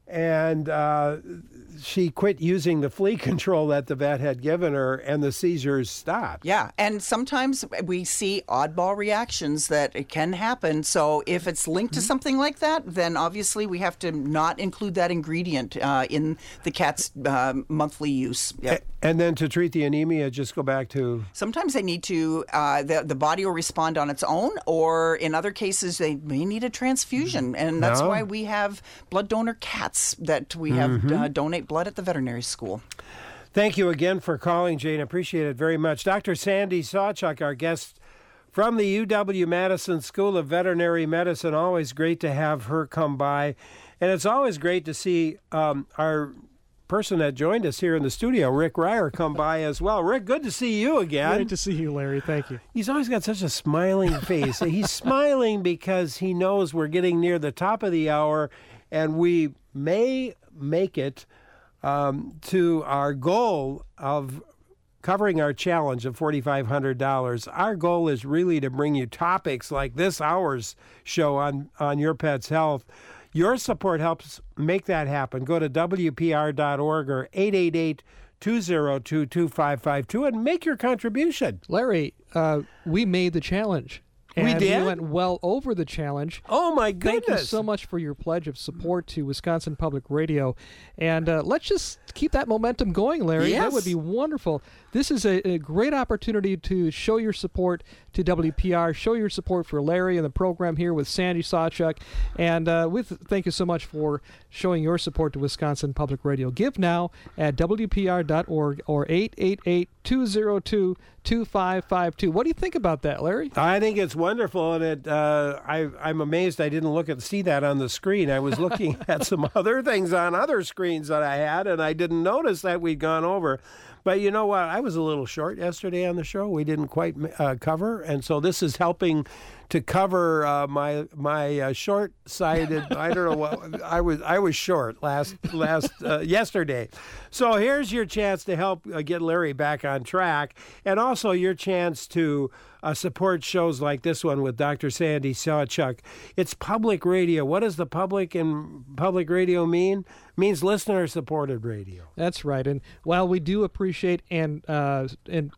and uh, she quit using the flea control that the vet had given her, and the seizures stopped. Yeah, and sometimes we see oddball reactions that it can happen. So if it's linked to something like that, then obviously we have to not include that ingredient uh, in the cat's uh, monthly use. Yep. And then to treat the anemia, just go back to... Sometimes they need to, uh, the, the body will respond on its own, or in other cases, they may need a transfusion. And that's No. why we have blood donor cats that we have Mhm. uh, donate blood at the veterinary school. Thank you again for calling, Jane. Appreciate it very much. Doctor Sandy Sawchuk, our guest from the U W-Madison School of Veterinary Medicine. Always great to have her come by. And it's always great to see um, our person that joined us here in the studio, Rick Ryer, come by as well. Rick, good to see you again. Great to see you, Larry. Thank you. He's always got such a smiling face. He's smiling because he knows we're getting near the top of the hour, and we may make it um, to our goal of covering our challenge of four thousand five hundred dollars. Our goal is really to bring you topics like this hour's show on, on Your Pet's Health. Your support helps make that happen. Go to W P R dot org or eight eight eight, two zero two, two five five two and make your contribution. Larry, uh, we made the challenge. We And did? We went well over the challenge. Oh, my Thank you goodness. so much for your pledge of support to Wisconsin Public Radio. And uh, let's just keep that momentum going, Larry. Yes. That would be wonderful. This is a, a great opportunity to show your support to W P R, show your support for Larry and the program here with Sandy Sawchuk. And uh, with thank you so much for showing your support to Wisconsin Public Radio. Give now at W P R dot org or eight eight eight, two zero two, two five five two. What do you think about that, Larry? I think it's wonderful, and it. Uh, I, I'm amazed I didn't look at see that on the screen. I was looking at some other things on other screens that I had, and I didn't notice that we'd gone over. But you know what? I was a little short yesterday on the show. We didn't quite uh, cover, and so this is helping to cover uh, my my uh, short-sighted. I don't know what I was. I was short last last uh, yesterday. So here's your chance to help uh, get Larry back on track, and also your chance to uh, support shows like this one with Doctor Sandy Sawchuk. It's public radio. What does the public and public radio mean? It means listener-supported radio. That's right. And while we do appreciate and uh, and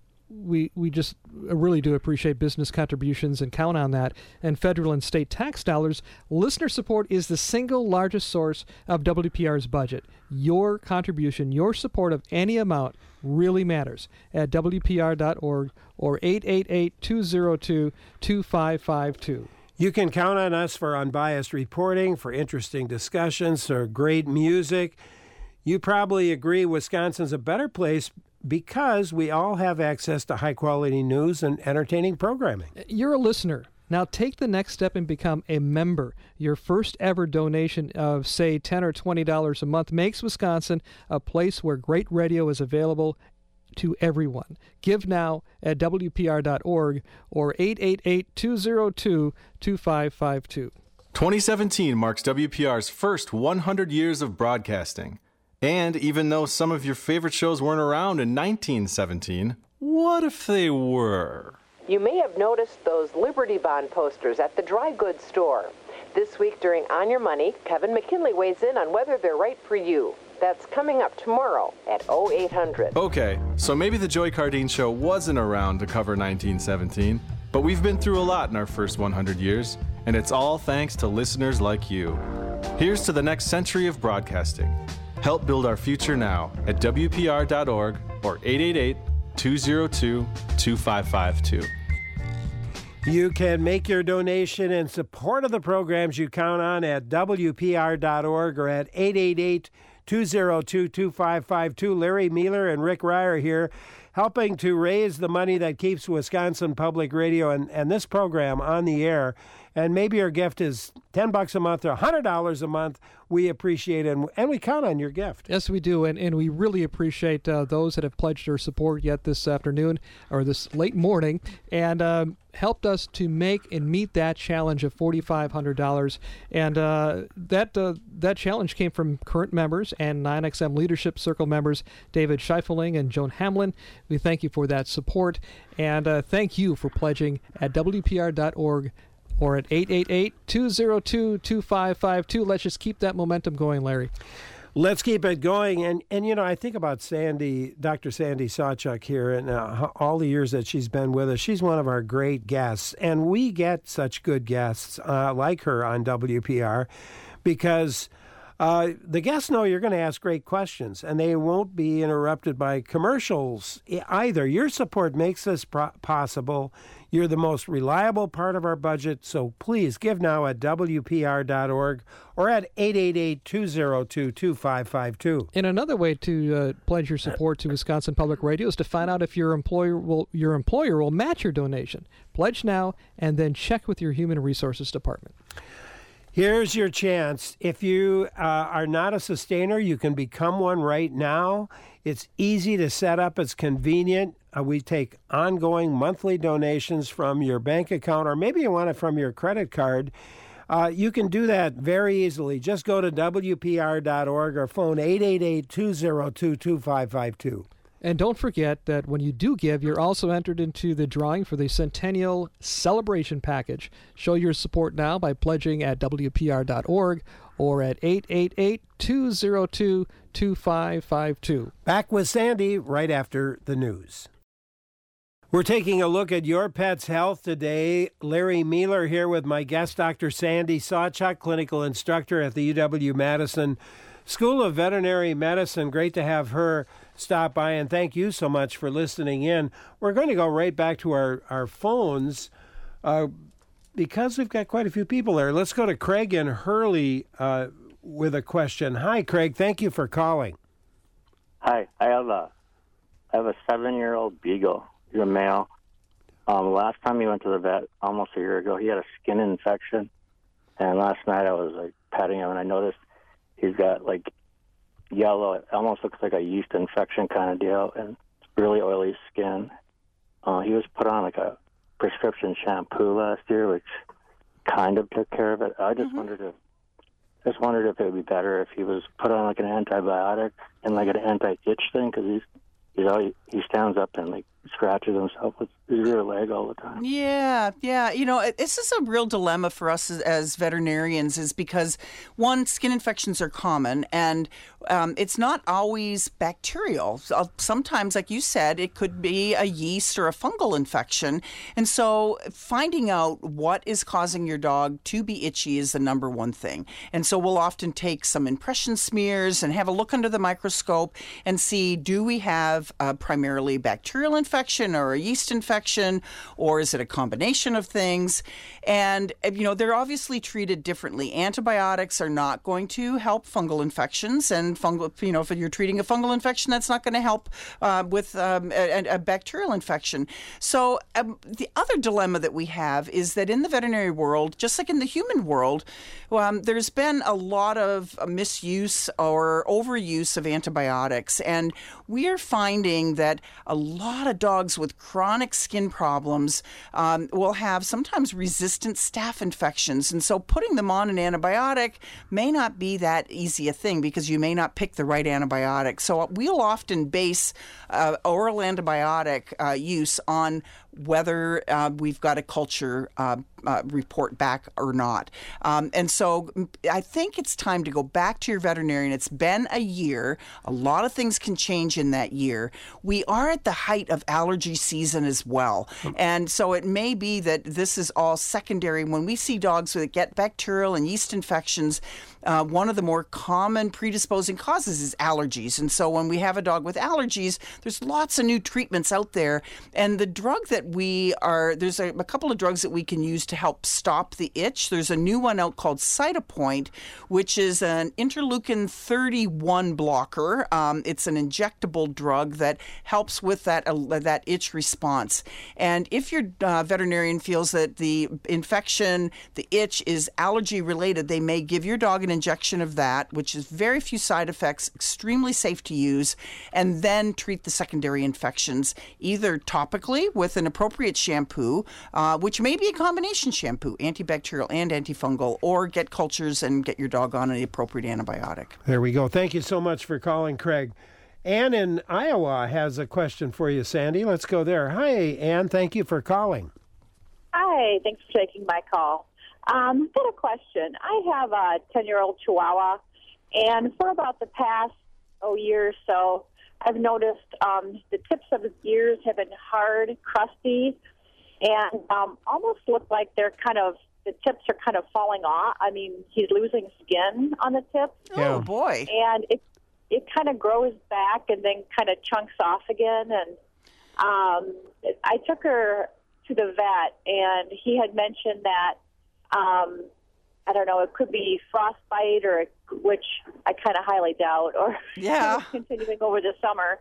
we we just really do appreciate business contributions and count on that, and federal and state tax dollars, listener support is the single largest source of W P R's budget. Your contribution, your support of any amount really matters at W P R dot org or eight eight eight, two zero two, two five five two. You can count on us for unbiased reporting, for interesting discussions, for great music. You probably agree Wisconsin's a better place because we all have access to high-quality news and entertaining programming. You're a listener. Now take the next step and become a member. Your first ever donation of, say, ten dollars or twenty dollars a month makes Wisconsin a place where great radio is available to everyone. Give now at W P R dot org or eight eight eight, two zero two, two five five two. twenty seventeen marks W P R's first one hundred years of broadcasting. And even though some of your favorite shows weren't around in nineteen seventeen, what if they were? You may have noticed those Liberty Bond posters at the dry goods store. This week during On Your Money, Kevin McKinley weighs in on whether they're right for you. That's coming up tomorrow at oh eight hundred. Okay, so maybe the Joy Cardine Show wasn't around to cover nineteen seventeen, but we've been through a lot in our first one hundred years, and it's all thanks to listeners like you. Here's to the next century of broadcasting. Help build our future now at W P R dot org or eight eight eight, two zero two, two five five two. You can make your donation in support of the programs you count on at W P R dot org or at eight eight eight, two zero two, two five five two. Larry Mealer and Rick Ryer here, helping to raise the money that keeps Wisconsin Public Radio and, and this program on the air. And maybe your gift is ten bucks a month or one hundred dollars a month. We appreciate it, and, and we count on your gift. Yes, we do, and, and we really appreciate uh, those that have pledged their support yet this afternoon or this late morning and um, helped us to make and meet that challenge of four thousand five hundred dollars. And uh, that uh, that challenge came from current members and nine X M Leadership Circle members David Scheifeling and Joan Hamlin. We thank you for that support, and uh, thank you for pledging at W P R dot org or at eight eight eight, two zero two, two five five two. Let's just keep that momentum going, Larry. Let's keep it going. And, and you know, I think about Sandy, Doctor Sandy Sawchuk here, and uh, all the years that she's been with us. She's one of our great guests. And we get such good guests uh, like her on W P R because uh, the guests know you're going to ask great questions, and they won't be interrupted by commercials either. Your support makes this pro- possible. You're the most reliable part of our budget, so please give now at W P R dot org or at eight eight eight, two zero two, two five five two. And another way to uh, pledge your support to Wisconsin Public Radio is to find out if your employer will your employer will match your donation. Pledge now and then check with your Human Resources Department. Here's your chance. If you uh, are not a sustainer, you can become one right now. It's easy to set up. It's convenient. Uh, we take ongoing monthly donations from your bank account, or maybe you want it from your credit card. Uh, you can do that very easily. Just go to W P R dot org or phone eight eight eight, two zero two, two five five two. And don't forget that when you do give, you're also entered into the drawing for the Centennial Celebration Package. Show your support now by pledging at W P R dot org or at eight eight eight, two zero two, two five five two. Back with Sandy right after the news. We're taking a look at your pet's health today. Larry Mealer here with my guest, Doctor Sandy Sawchuk, clinical instructor at the U W-Madison School of Veterinary Medicine. Great to have her stop by, and thank you so much for listening in. We're going to go right back to our, our phones uh, because we've got quite a few people there. Let's go to Craig and Hurley uh, with a question. Hi, Craig. Thank you for calling. Hi. I have a, I have a seven-year-old beagle. He's a male. Um, last time he went to the vet, almost a year ago, he had a skin infection. And last night I was like petting him, and I noticed he's got like yellow. It almost looks like a yeast infection kind of deal, and really oily skin. Uh, he was put on like a prescription shampoo last year, which kind of took care of it. I just mm-hmm. wondered if, just wondered if it would be better if he was put on like an antibiotic and like an anti-itch thing, because he's, you know, he, he stands up and like scratches himself with his rear leg all the time. Yeah, yeah. You know, this is a real dilemma for us as, as veterinarians, is because, one, skin infections are common, and um, it's not always bacterial. Sometimes, like you said, it could be a yeast or a fungal infection. And so finding out what is causing your dog to be itchy is the number one thing. And so we'll often take some impression smears and have a look under the microscope and see, do we have uh, primarily bacterial infection or a yeast infection? infection, or is it a combination of things? And, you know, they're obviously treated differently. Antibiotics are not going to help fungal infections, and fungal, you know, if you're treating a fungal infection, that's not going to help uh, with um, a, a bacterial infection. So um, the other dilemma that we have is that in the veterinary world, just like in the human world, um, there's been a lot of misuse or overuse of antibiotics, and we are finding that a lot of dogs with chronic skin problems um, will have sometimes resistant staph infections, and so putting them on an antibiotic may not be that easy a thing because you may not pick the right antibiotic. So we'll often base uh, oral antibiotic uh, use on whether uh, we've got a culture uh, uh, report back or not. Um, and so I think it's time to go back to your veterinarian. It's been a year. A lot of things can change in that year. We are at the height of allergy season as well. And so it may be that this is all secondary. When we see dogs that get bacterial and yeast infections, uh, one of the more common predisposing causes is allergies. And so when we have a dog with allergies, there's lots of new treatments out there. And the drug that we are, there's a, a couple of drugs that we can use to help stop the itch. There's a new one out called Cytopoint, which is an interleukin thirty-one blocker. Um, it's an injectable drug that helps with that uh, that itch response. And if your uh, veterinarian feels that the infection, the itch is allergy related, they may give your dog an injection of that, which is very few side effects, extremely safe to use, and then treat the secondary infections either topically with an appropriate shampoo, uh, which may be a combination shampoo, antibacterial and antifungal, or get cultures and get your dog on an appropriate antibiotic. There we go. Thank you so much for calling, Craig. Ann in Iowa has a question for you, Sandy. Let's go there. Hi, Ann. Thank you for calling. Hi. Thanks for taking my call. Um, I've got a question. I have a ten-year-old Chihuahua, and for about the past oh, year or so, I've noticed um, the tips of his ears have been hard, crusty, and um, almost look like they're kind of, the tips are kind of falling off. I mean, he's losing skin on the tips. Oh, boy. And it it kind of grows back and then kind of chunks off again. And um, I took her to the vet, and he had mentioned that, um, I don't know, it could be frostbite, or which I kind of highly doubt, or yeah. continuing over the summer.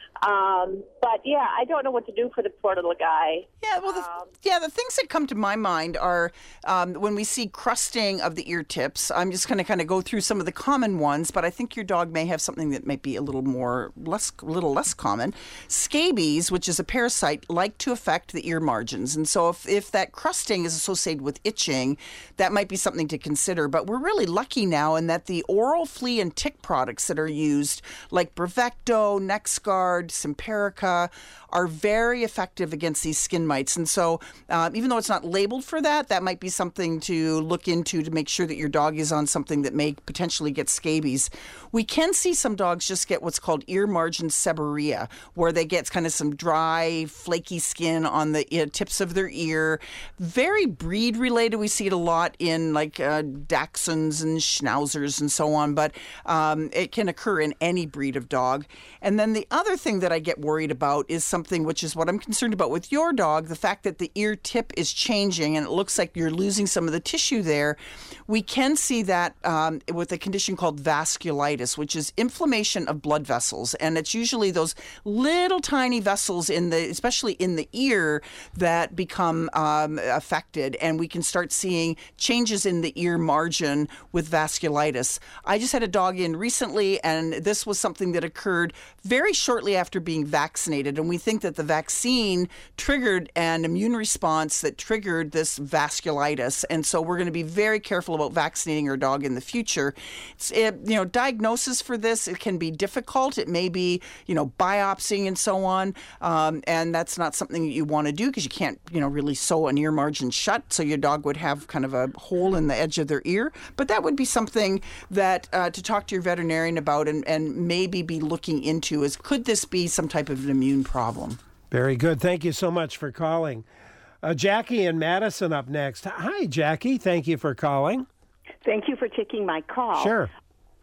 Um, but yeah, I don't know what to do for the poor little guy. Yeah, well, the, um, yeah, the things that come to my mind are um, when we see crusting of the ear tips. I'm just going to kind of go through some of the common ones, but I think your dog may have something that might be a little more less, a little less common. Scabies, which is a parasite, like to affect the ear margins, and so if if that crusting is associated with itching, that might be something to consider. But we're really lucky now in that the oral flea and tick products that are used, like Bravecto, NexGard, Simparica, are very effective against these skin mites. And so uh, even though it's not labeled for that, that might be something to look into to make sure that your dog is on something that may potentially get scabies. We can see some dogs just get what's called ear margin seborrhea, where they get kind of some dry, flaky skin on the uh, tips of their ear. Very breed related. We see it a lot in like uh, Dachshunds and Schnauzers and so on, but um, it can occur in any breed of dog. And then the other thing that I get worried about is something which is what I'm concerned about with your dog, the fact that the ear tip is changing and it looks like you're losing some of the tissue there. We can see that um, with a condition called vasculitis, which is inflammation of blood vessels. And it's usually those little tiny vessels in the, especially in the ear, that become um, affected. And we can start seeing changes in the ear margin with vasculitis. I just had a dog in recently, and this was something that occurred very shortly after being vaccinated. And we think that the vaccine triggered an immune response that triggered this vasculitis. And so we're going to be very careful about vaccinating our dog in the future. It's, it, you know, diagnosis for this, it can be difficult. It may be, you know, biopsying and so on. Um, and that's not something that you want to do because you can't, you know, really sew an ear margin shut. So your dog would have kind of a hole in the edge of their ear. But that would be something that uh, to talk to your veterinarian about and, and maybe be looking into is, could this be some type of an immune problem? Very good. Thank you so much for calling. Uh, Jackie and Madison up next. Hi, Jackie. Thank you for calling. Thank you for taking my call. Sure.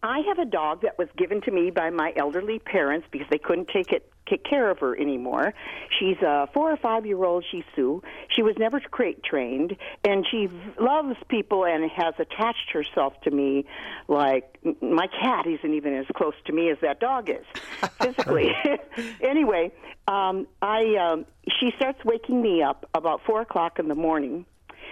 I have a dog that was given to me by my elderly parents because they couldn't take it take care of her anymore. She's a four or five year old Shih Tzu. She was never crate trained, and she loves people and has attached herself to me like my cat isn't even as close to me as that dog is physically. Anyway, um, I um, she starts waking me up about four o'clock in the morning,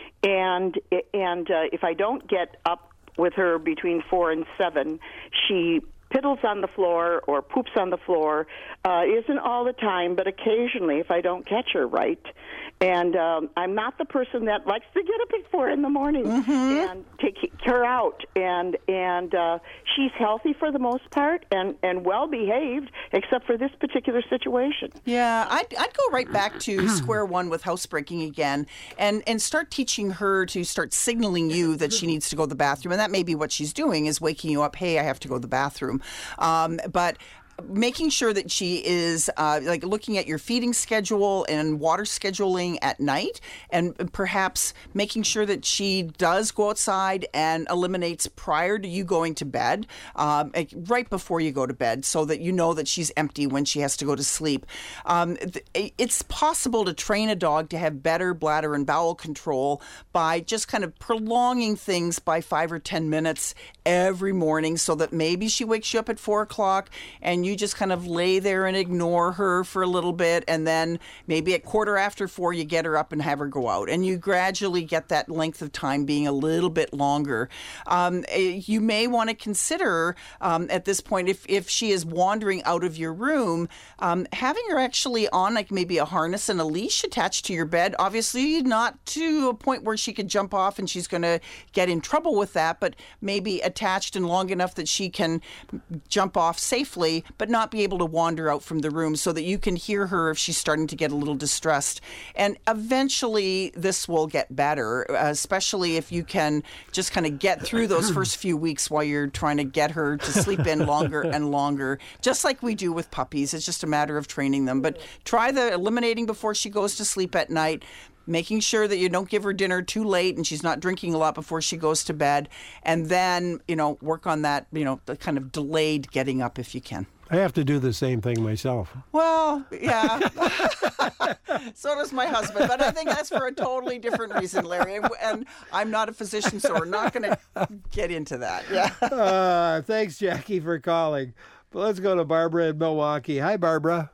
and and uh, if I don't get up with her between four and seven, she piddles on the floor or poops on the floor. Uh, isn't all the time, but occasionally if I don't catch her right. And um, I'm not the person that likes to get up at four in the morning mm-hmm. and take her out. And and uh, she's healthy for the most part and, and well behaved, except for this particular situation. Yeah, I'd, I'd go right back to square one with housebreaking again, and and start teaching her to start signaling you that she needs to go to the bathroom. And that may be what she's doing, is waking you up. Hey, I have to go to the bathroom. Um, but making sure that she is uh, like looking at your feeding schedule and water scheduling at night, and perhaps making sure that she does go outside and eliminates prior to you going to bed, um, right before you go to bed, so that you know that she's empty when she has to go to sleep. Um, it's possible to train a dog to have better bladder and bowel control by just kind of prolonging things by five or ten minutes every morning, so that maybe she wakes you up at four o'clock and you just kind of lay there and ignore her for a little bit, and then maybe at quarter after four you get her up and have her go out, and you gradually get that length of time being a little bit longer. Um, you may want to consider um, at this point, if, if she is wandering out of your room, um, having her actually on like maybe a harness and a leash attached to your bed, obviously not to a point where she could jump off and she's going to get in trouble with that, but maybe attached and long enough that she can jump off safely, but not be able to wander out from the room, so that you can hear her if she's starting to get a little distressed. And eventually this will get better, especially if you can just kind of get through those first few weeks while you're trying to get her to sleep in longer and longer, just like we do with puppies. It's just a matter of training them. But try the eliminating before she goes to sleep at night, making sure that you don't give her dinner too late and she's not drinking a lot before she goes to bed, and then, you know, work on that, you know, the kind of delayed getting up if you can. I have to do the same thing myself. Well, yeah. So does my husband, but I think that's for a totally different reason, Larry. And, and I'm not a physician, so we're not going to get into that. Yeah. Uh, thanks, Jackie, for calling. But let's go to Barbara in Milwaukee. Hi, Barbara.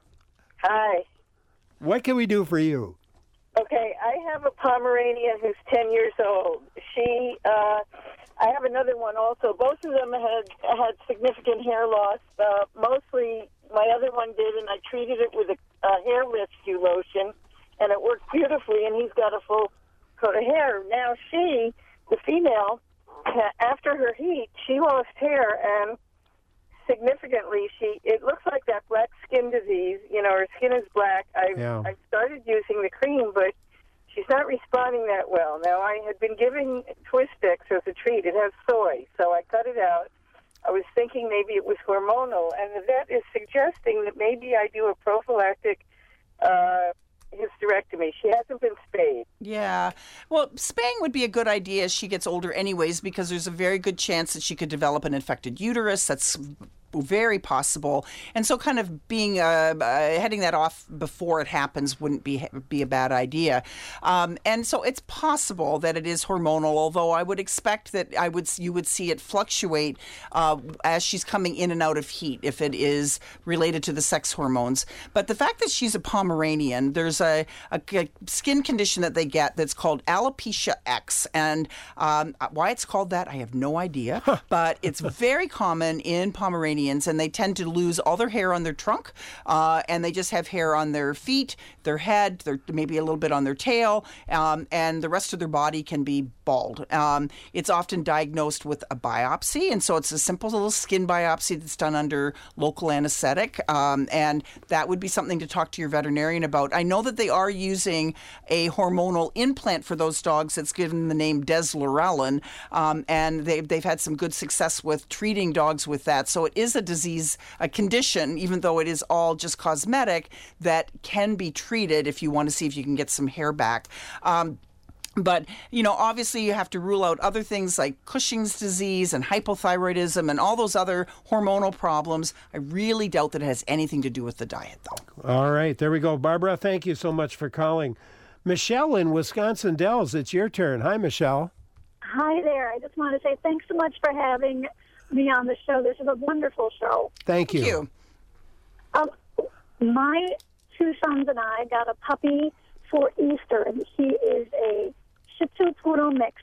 Hi. What can we do for you? Okay, I have a Pomeranian who's ten years old. She, uh, I have another one also. Both of them had had significant hair loss. Uh, mostly, my other one did, and I treated it with a, a hair rescue lotion, and it worked beautifully. And he's got a full coat of hair now. She, the female, after her heat, she lost hair, and significantly, she it looks like that black skin disease. You know, her skin is black. I yeah. I started using the cream, but she's not responding that well. Now, I had been giving Twist-X as a treat. It has soy, so I cut it out. I was thinking maybe it was hormonal, and the vet is suggesting that maybe I do a prophylactic uh, hysterectomy. She hasn't been spayed. Yeah. Well, spaying would be a good idea as she gets older anyways, because there's a very good chance that she could develop an infected uterus. That's very possible, and so kind of being uh, uh, heading that off before it happens wouldn't be be a bad idea. Um, and so it's possible that it is hormonal, although I would expect that I would you would see it fluctuate uh, as she's coming in and out of heat if it is related to the sex hormones. But the fact that she's a Pomeranian, there's a, a, a skin condition that they get that's called alopecia X, and um, why it's called that I have no idea, huh. but it's very common in Pomeranians. And they tend to lose all their hair on their trunk, uh, and they just have hair on their feet, their head, their, maybe a little bit on their tail, um, and the rest of their body can be bald. Um, it's often diagnosed with a biopsy, and so it's a simple little skin biopsy that's done under local anesthetic, um, and that would be something to talk to your veterinarian about. I know that they are using a hormonal implant for those dogs that's given the name Deslorelin, um, and they've, they've had some good success with treating dogs with that. So it is a disease, a condition, even though it is all just cosmetic, that can be treated if you want to see if you can get some hair back. Um, But, you know, obviously you have to rule out other things like Cushing's disease and hypothyroidism and all those other hormonal problems. I really doubt that it has anything to do with the diet, though. All right, there we go. Barbara, thank you so much for calling. Michelle in Wisconsin Dells, it's your turn. Hi, Michelle. Hi there. I just want to say thanks so much for having me on the show. This is a wonderful show. Thank you. Thank you. Um, my two sons and I got a puppy for Easter, and he is a Shih Tzu Poodle mix.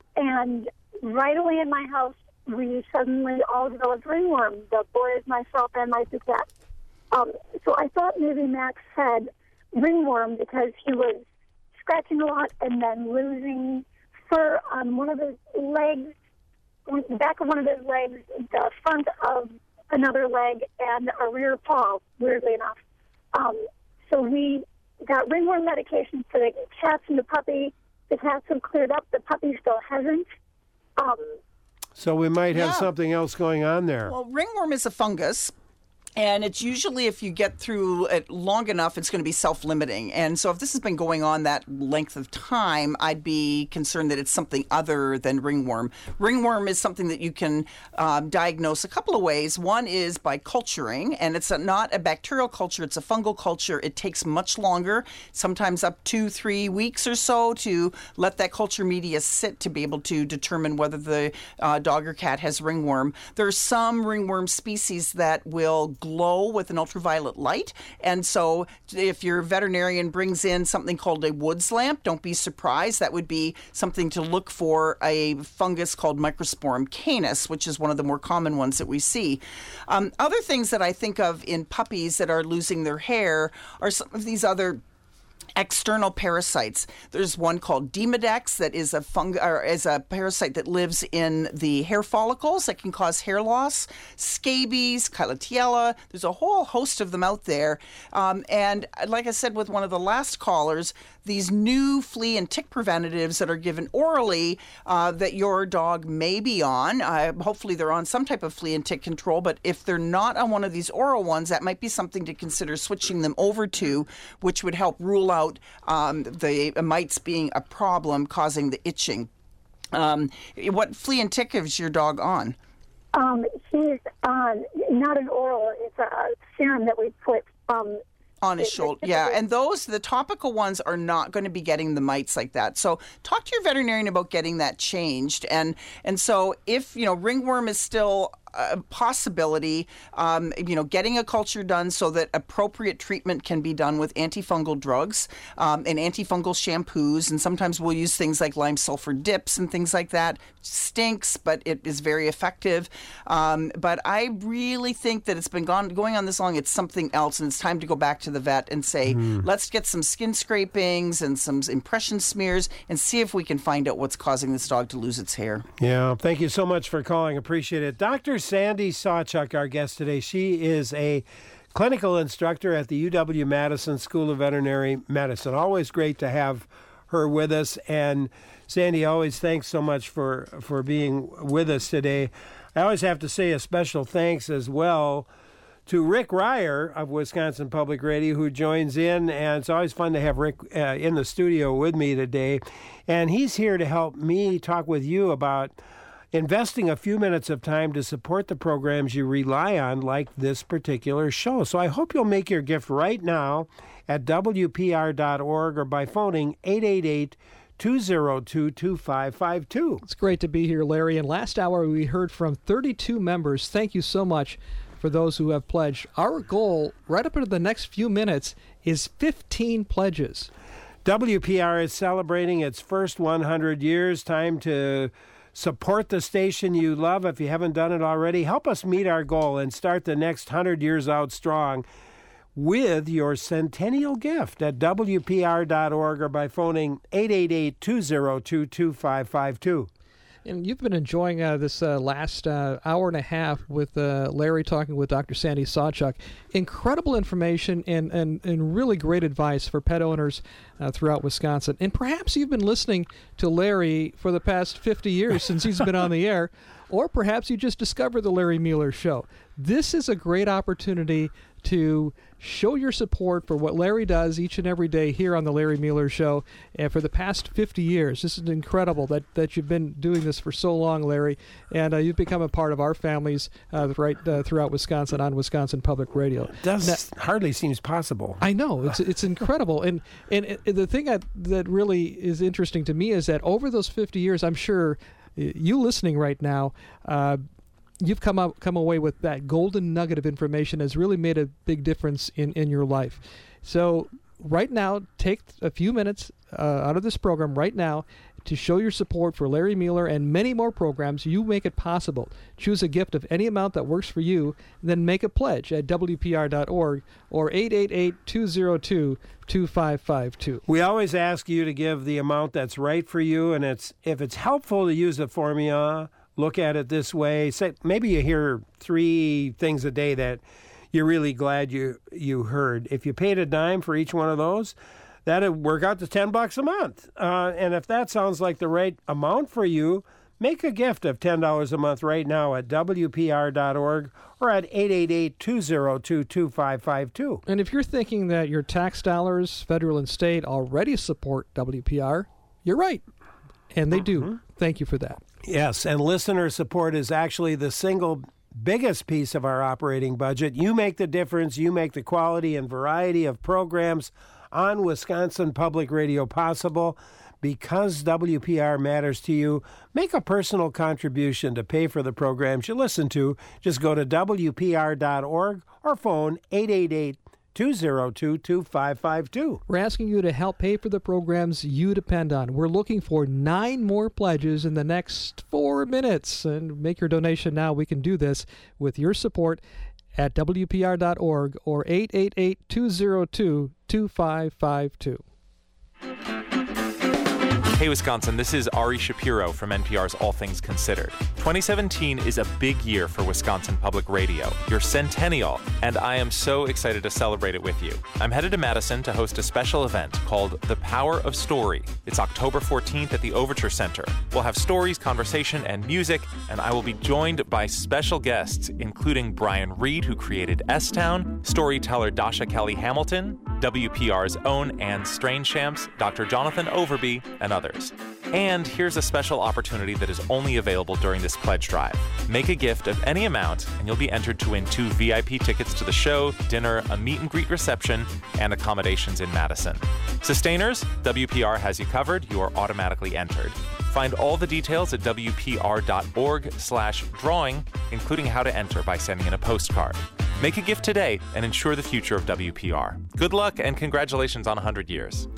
And right away in my house, we suddenly all developed ringworm, the boys, myself, and my two cats. Um, so I thought maybe Max had ringworm because he was scratching a lot and then losing fur on one of his legs, the back of one of his legs, the front of another leg, and a rear paw, weirdly enough. Um, so we got ringworm medication for the cats and the puppy. The cats have cleared up. The puppy still hasn't. Um, So we might have Yeah. something else going on there. Well, ringworm is a fungus. And it's usually, if you get through it long enough, it's going to be self-limiting. And so if this has been going on that length of time, I'd be concerned that it's something other than ringworm. Ringworm is something that you can um, diagnose a couple of ways. One is by culturing, and it's a, not a bacterial culture, it's a fungal culture. It takes much longer, sometimes up to three weeks or so, to let that culture media sit to be able to determine whether the uh, dog or cat has ringworm. There are some ringworm species that will glow with an ultraviolet light. And so if your veterinarian brings in something called a Woods lamp, don't be surprised. That would be something to look for, a fungus called Microsporum canis, which is one of the more common ones that we see. Um, other things that I think of in puppies that are losing their hair are some of these other external parasites. There's one called Demodex that is a fung- or is a parasite that lives in the hair follicles that can cause hair loss. Scabies, Clitella. There's a whole host of them out there. Um, and like I said with one of the last callers, these new flea and tick preventatives that are given orally uh, that your dog may be on. Uh, hopefully they're on some type of flea and tick control, but if they're not on one of these oral ones, that might be something to consider switching them over to, which would help rule out um, the mites being a problem causing the itching. Um, what flea and tick is your dog on? um, he's on, not an oral, it's a serum that we put um, on his shoulder, yeah. And those, the topical ones, are not going to be getting the mites like that. So talk to your veterinarian about getting that changed. And and so if, you know, ringworm is still a possibility, um, you know, getting a culture done so that appropriate treatment can be done with antifungal drugs um, and antifungal shampoos. And sometimes we'll use things like lime sulfur dips and things like that. Stinks, but it is very effective. Um, but I really think that it's been gone, going on this long, it's something else. And it's time to go back to the vet and say, mm. let's get some skin scrapings and some impression smears and see if we can find out what's causing this dog to lose its hair. Yeah, thank you so much for calling. Appreciate it. Doctor Sandy Sawchuk, our guest today. She is a clinical instructor at the U W-Madison School of Veterinary Medicine. Always great to have her with us. And Sandy, always thanks so much for, for being with us today. I always have to say a special thanks as well to Rick Ryer of Wisconsin Public Radio, who joins in, and it's always fun to have Rick uh, in the studio with me today. And he's here to help me talk with you about investing a few minutes of time to support the programs you rely on, like this particular show. So I hope you'll make your gift right now at W P R dot org or by phoning eight eight eight, two oh two, two five five two. It's great to be here, Larry. And last hour we heard from thirty-two members. Thank you so much for those who have pledged. Our goal right up into the next few minutes is fifteen pledges. W P R is celebrating its first one hundred years. Time to support the station you love. If you haven't done it already, help us meet our goal and start the next one hundred years out strong with your centennial gift at W P R dot org or by phoning eight eight eight, two oh two, two five five two. And you've been enjoying uh, this uh, last uh, hour and a half with uh, Larry talking with Doctor Sandy Sawchuk. Incredible information and, and, and really great advice for pet owners uh, throughout Wisconsin. And perhaps you've been listening to Larry for the past fifty years since he's been on the air, or perhaps you just discovered the Larry Mueller Show. This is a great opportunity to show your support for what Larry does each and every day here on the Larry Mueller Show. And for the past fifty years, this is incredible that, that you've been doing this for so long, Larry. And uh, you've become a part of our families uh, right uh, throughout Wisconsin on Wisconsin Public Radio. It does now, hardly seems possible. I know. It's it's incredible. And and it, the thing that, that really is interesting to me is that over those fifty years, I'm sure you listening right now, uh, you've come up, come away with that golden nugget of information has really made a big difference in, in your life. So right now, take a few minutes uh, out of this program right now to show your support for Larry Mueller and many more programs. You make it possible. Choose a gift of any amount that works for you, and then make a pledge at W P R dot org or eight eight eight, two zero two, two five five two. We always ask you to give the amount that's right for you, and it's if it's helpful to use a formula, look at it this way. Say, maybe you hear three things a day that you're really glad you you heard. If you paid a dime for each one of those, that'd work out to ten bucks a month. Uh, and if that sounds like the right amount for you, make a gift of ten dollars a month right now at W P R dot org or at eight eight eight, two zero two, two five five two. And if you're thinking that your tax dollars, federal and state, already support W P R, you're right. And they do. Mm-hmm. Thank you for that. Yes, and listener support is actually the single biggest piece of our operating budget. You make the difference. You make the quality and variety of programs on Wisconsin Public Radio possible. Because W P R matters to you, make a personal contribution to pay for the programs you listen to. Just go to W P R dot org or phone eight eight eight, two zero two, two five five two. We're asking you to help pay for the programs you depend on. We're looking for nine more pledges in the next four minutes. And make your donation now. We can do this with your support at W P R dot org or eight eight eight, two zero two, two five five two. Hey Wisconsin, this is Ari Shapiro from N P R's All Things Considered. twenty seventeen is a big year for Wisconsin Public Radio, your centennial, and I am so excited to celebrate it with you. I'm headed to Madison to host a special event called The Power of Story. It's October fourteenth at the Overture Center. We'll have stories, conversation, and music, and I will be joined by special guests, including Brian Reed, who created S-Town, storyteller Dasha Kelly Hamilton, W P R's own Anne Strainchamps, Doctor Jonathan Overby, and others. And here's a special opportunity that is only available during this pledge drive. Make a gift of any amount, and you'll be entered to win two V I P tickets to the show, dinner, a meet and greet reception, and accommodations in Madison. Sustainers, W P R has you covered. You are automatically entered. Find all the details at W P R dot org slash drawing, including how to enter by sending in a postcard. Make a gift today and ensure the future of W P R. Good luck and congratulations on one hundred years.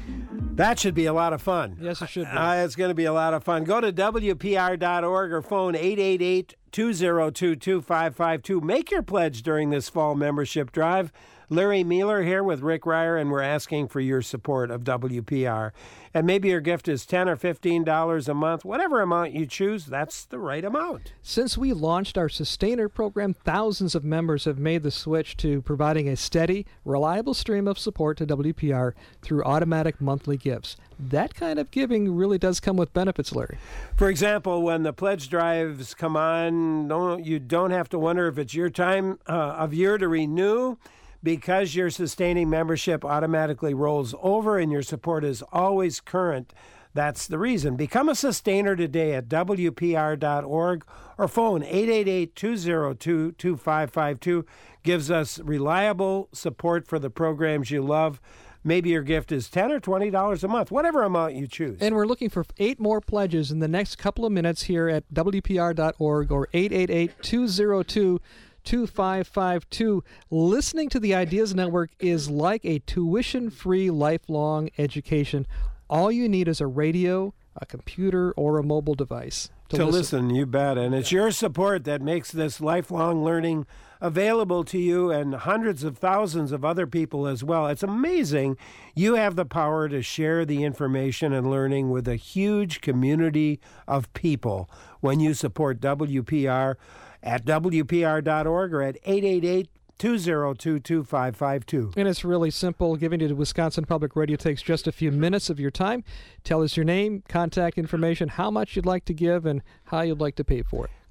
That should be a lot of fun. Yes, it should be. Uh, it's going to be a lot of fun. Go to W P R dot org or phone eight eight eight, two zero two, two five five two. Make your pledge during this fall membership drive. Larry Mueller here with Rick Ryer, and we're asking for your support of W P R. And maybe your gift is ten dollars or fifteen dollars a month. Whatever amount you choose, that's the right amount. Since we launched our Sustainer program, thousands of members have made the switch to providing a steady, reliable stream of support to W P R through automatic monthly gifts. That kind of giving really does come with benefits, Larry. For example, when the pledge drives come on, don't, you don't have to wonder if it's your time uh, of year to renew. Because your sustaining membership automatically rolls over and your support is always current. That's the reason. Become a sustainer today at W P R dot org or phone eight eight eight, two zero two, two five five two. Gives us reliable support for the programs you love. Maybe your gift is ten dollars or twenty dollars a month, whatever amount you choose. And we're looking for eight more pledges in the next couple of minutes here at W P R dot org or eight eight eight, two zero two, two five five two. Listening to the Ideas Network is like a tuition-free lifelong education. All you need is a radio, a computer, or a mobile device to, to listen. listen. You bet. And it's your support that makes this lifelong learning available to you and hundreds of thousands of other people as well. It's amazing. You have the power to share the information and learning with a huge community of people when you support W P R at W P R dot org or at eight eight eight, two zero two, two five five two. And it's really simple. Giving to Wisconsin Public Radio takes just a few minutes of your time. Tell us your name, contact information, how much you'd like to give, and how you'd like to pay for it.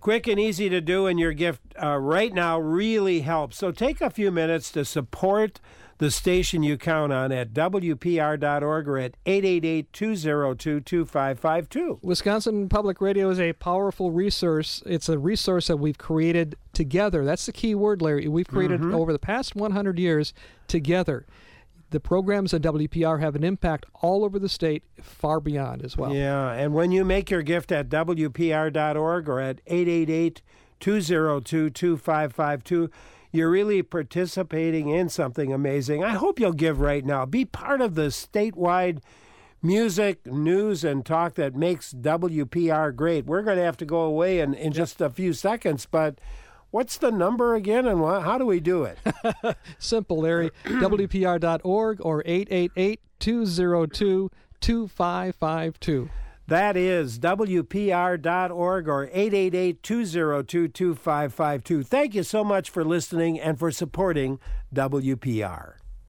Quick and easy to do, and your gift uh, right now really helps. So take a few minutes to support the station you count on at W P R dot org or at eight eight eight, two oh two, two five five two. Wisconsin Public Radio is a powerful resource. It's a resource that we've created together. That's the key word, Larry. We've created Mhm. over the past one hundred years together. The programs at W P R have an impact all over the state, far beyond as well. Yeah, and when you make your gift at W P R dot org or at eight eight eight, two oh two, two five five two, you're really participating in something amazing. I hope you'll give right now. Be part of the statewide music, news, and talk that makes W P R great. We're going to have to go away in, in just a few seconds, but what's the number again, and wh- how do we do it? Simple, Larry. W P R dot org or eight eight eight, two oh two, two five five two. That is W P R dot org or eight eight eight, two oh two, two five five two. Thank you so much for listening and for supporting W P R.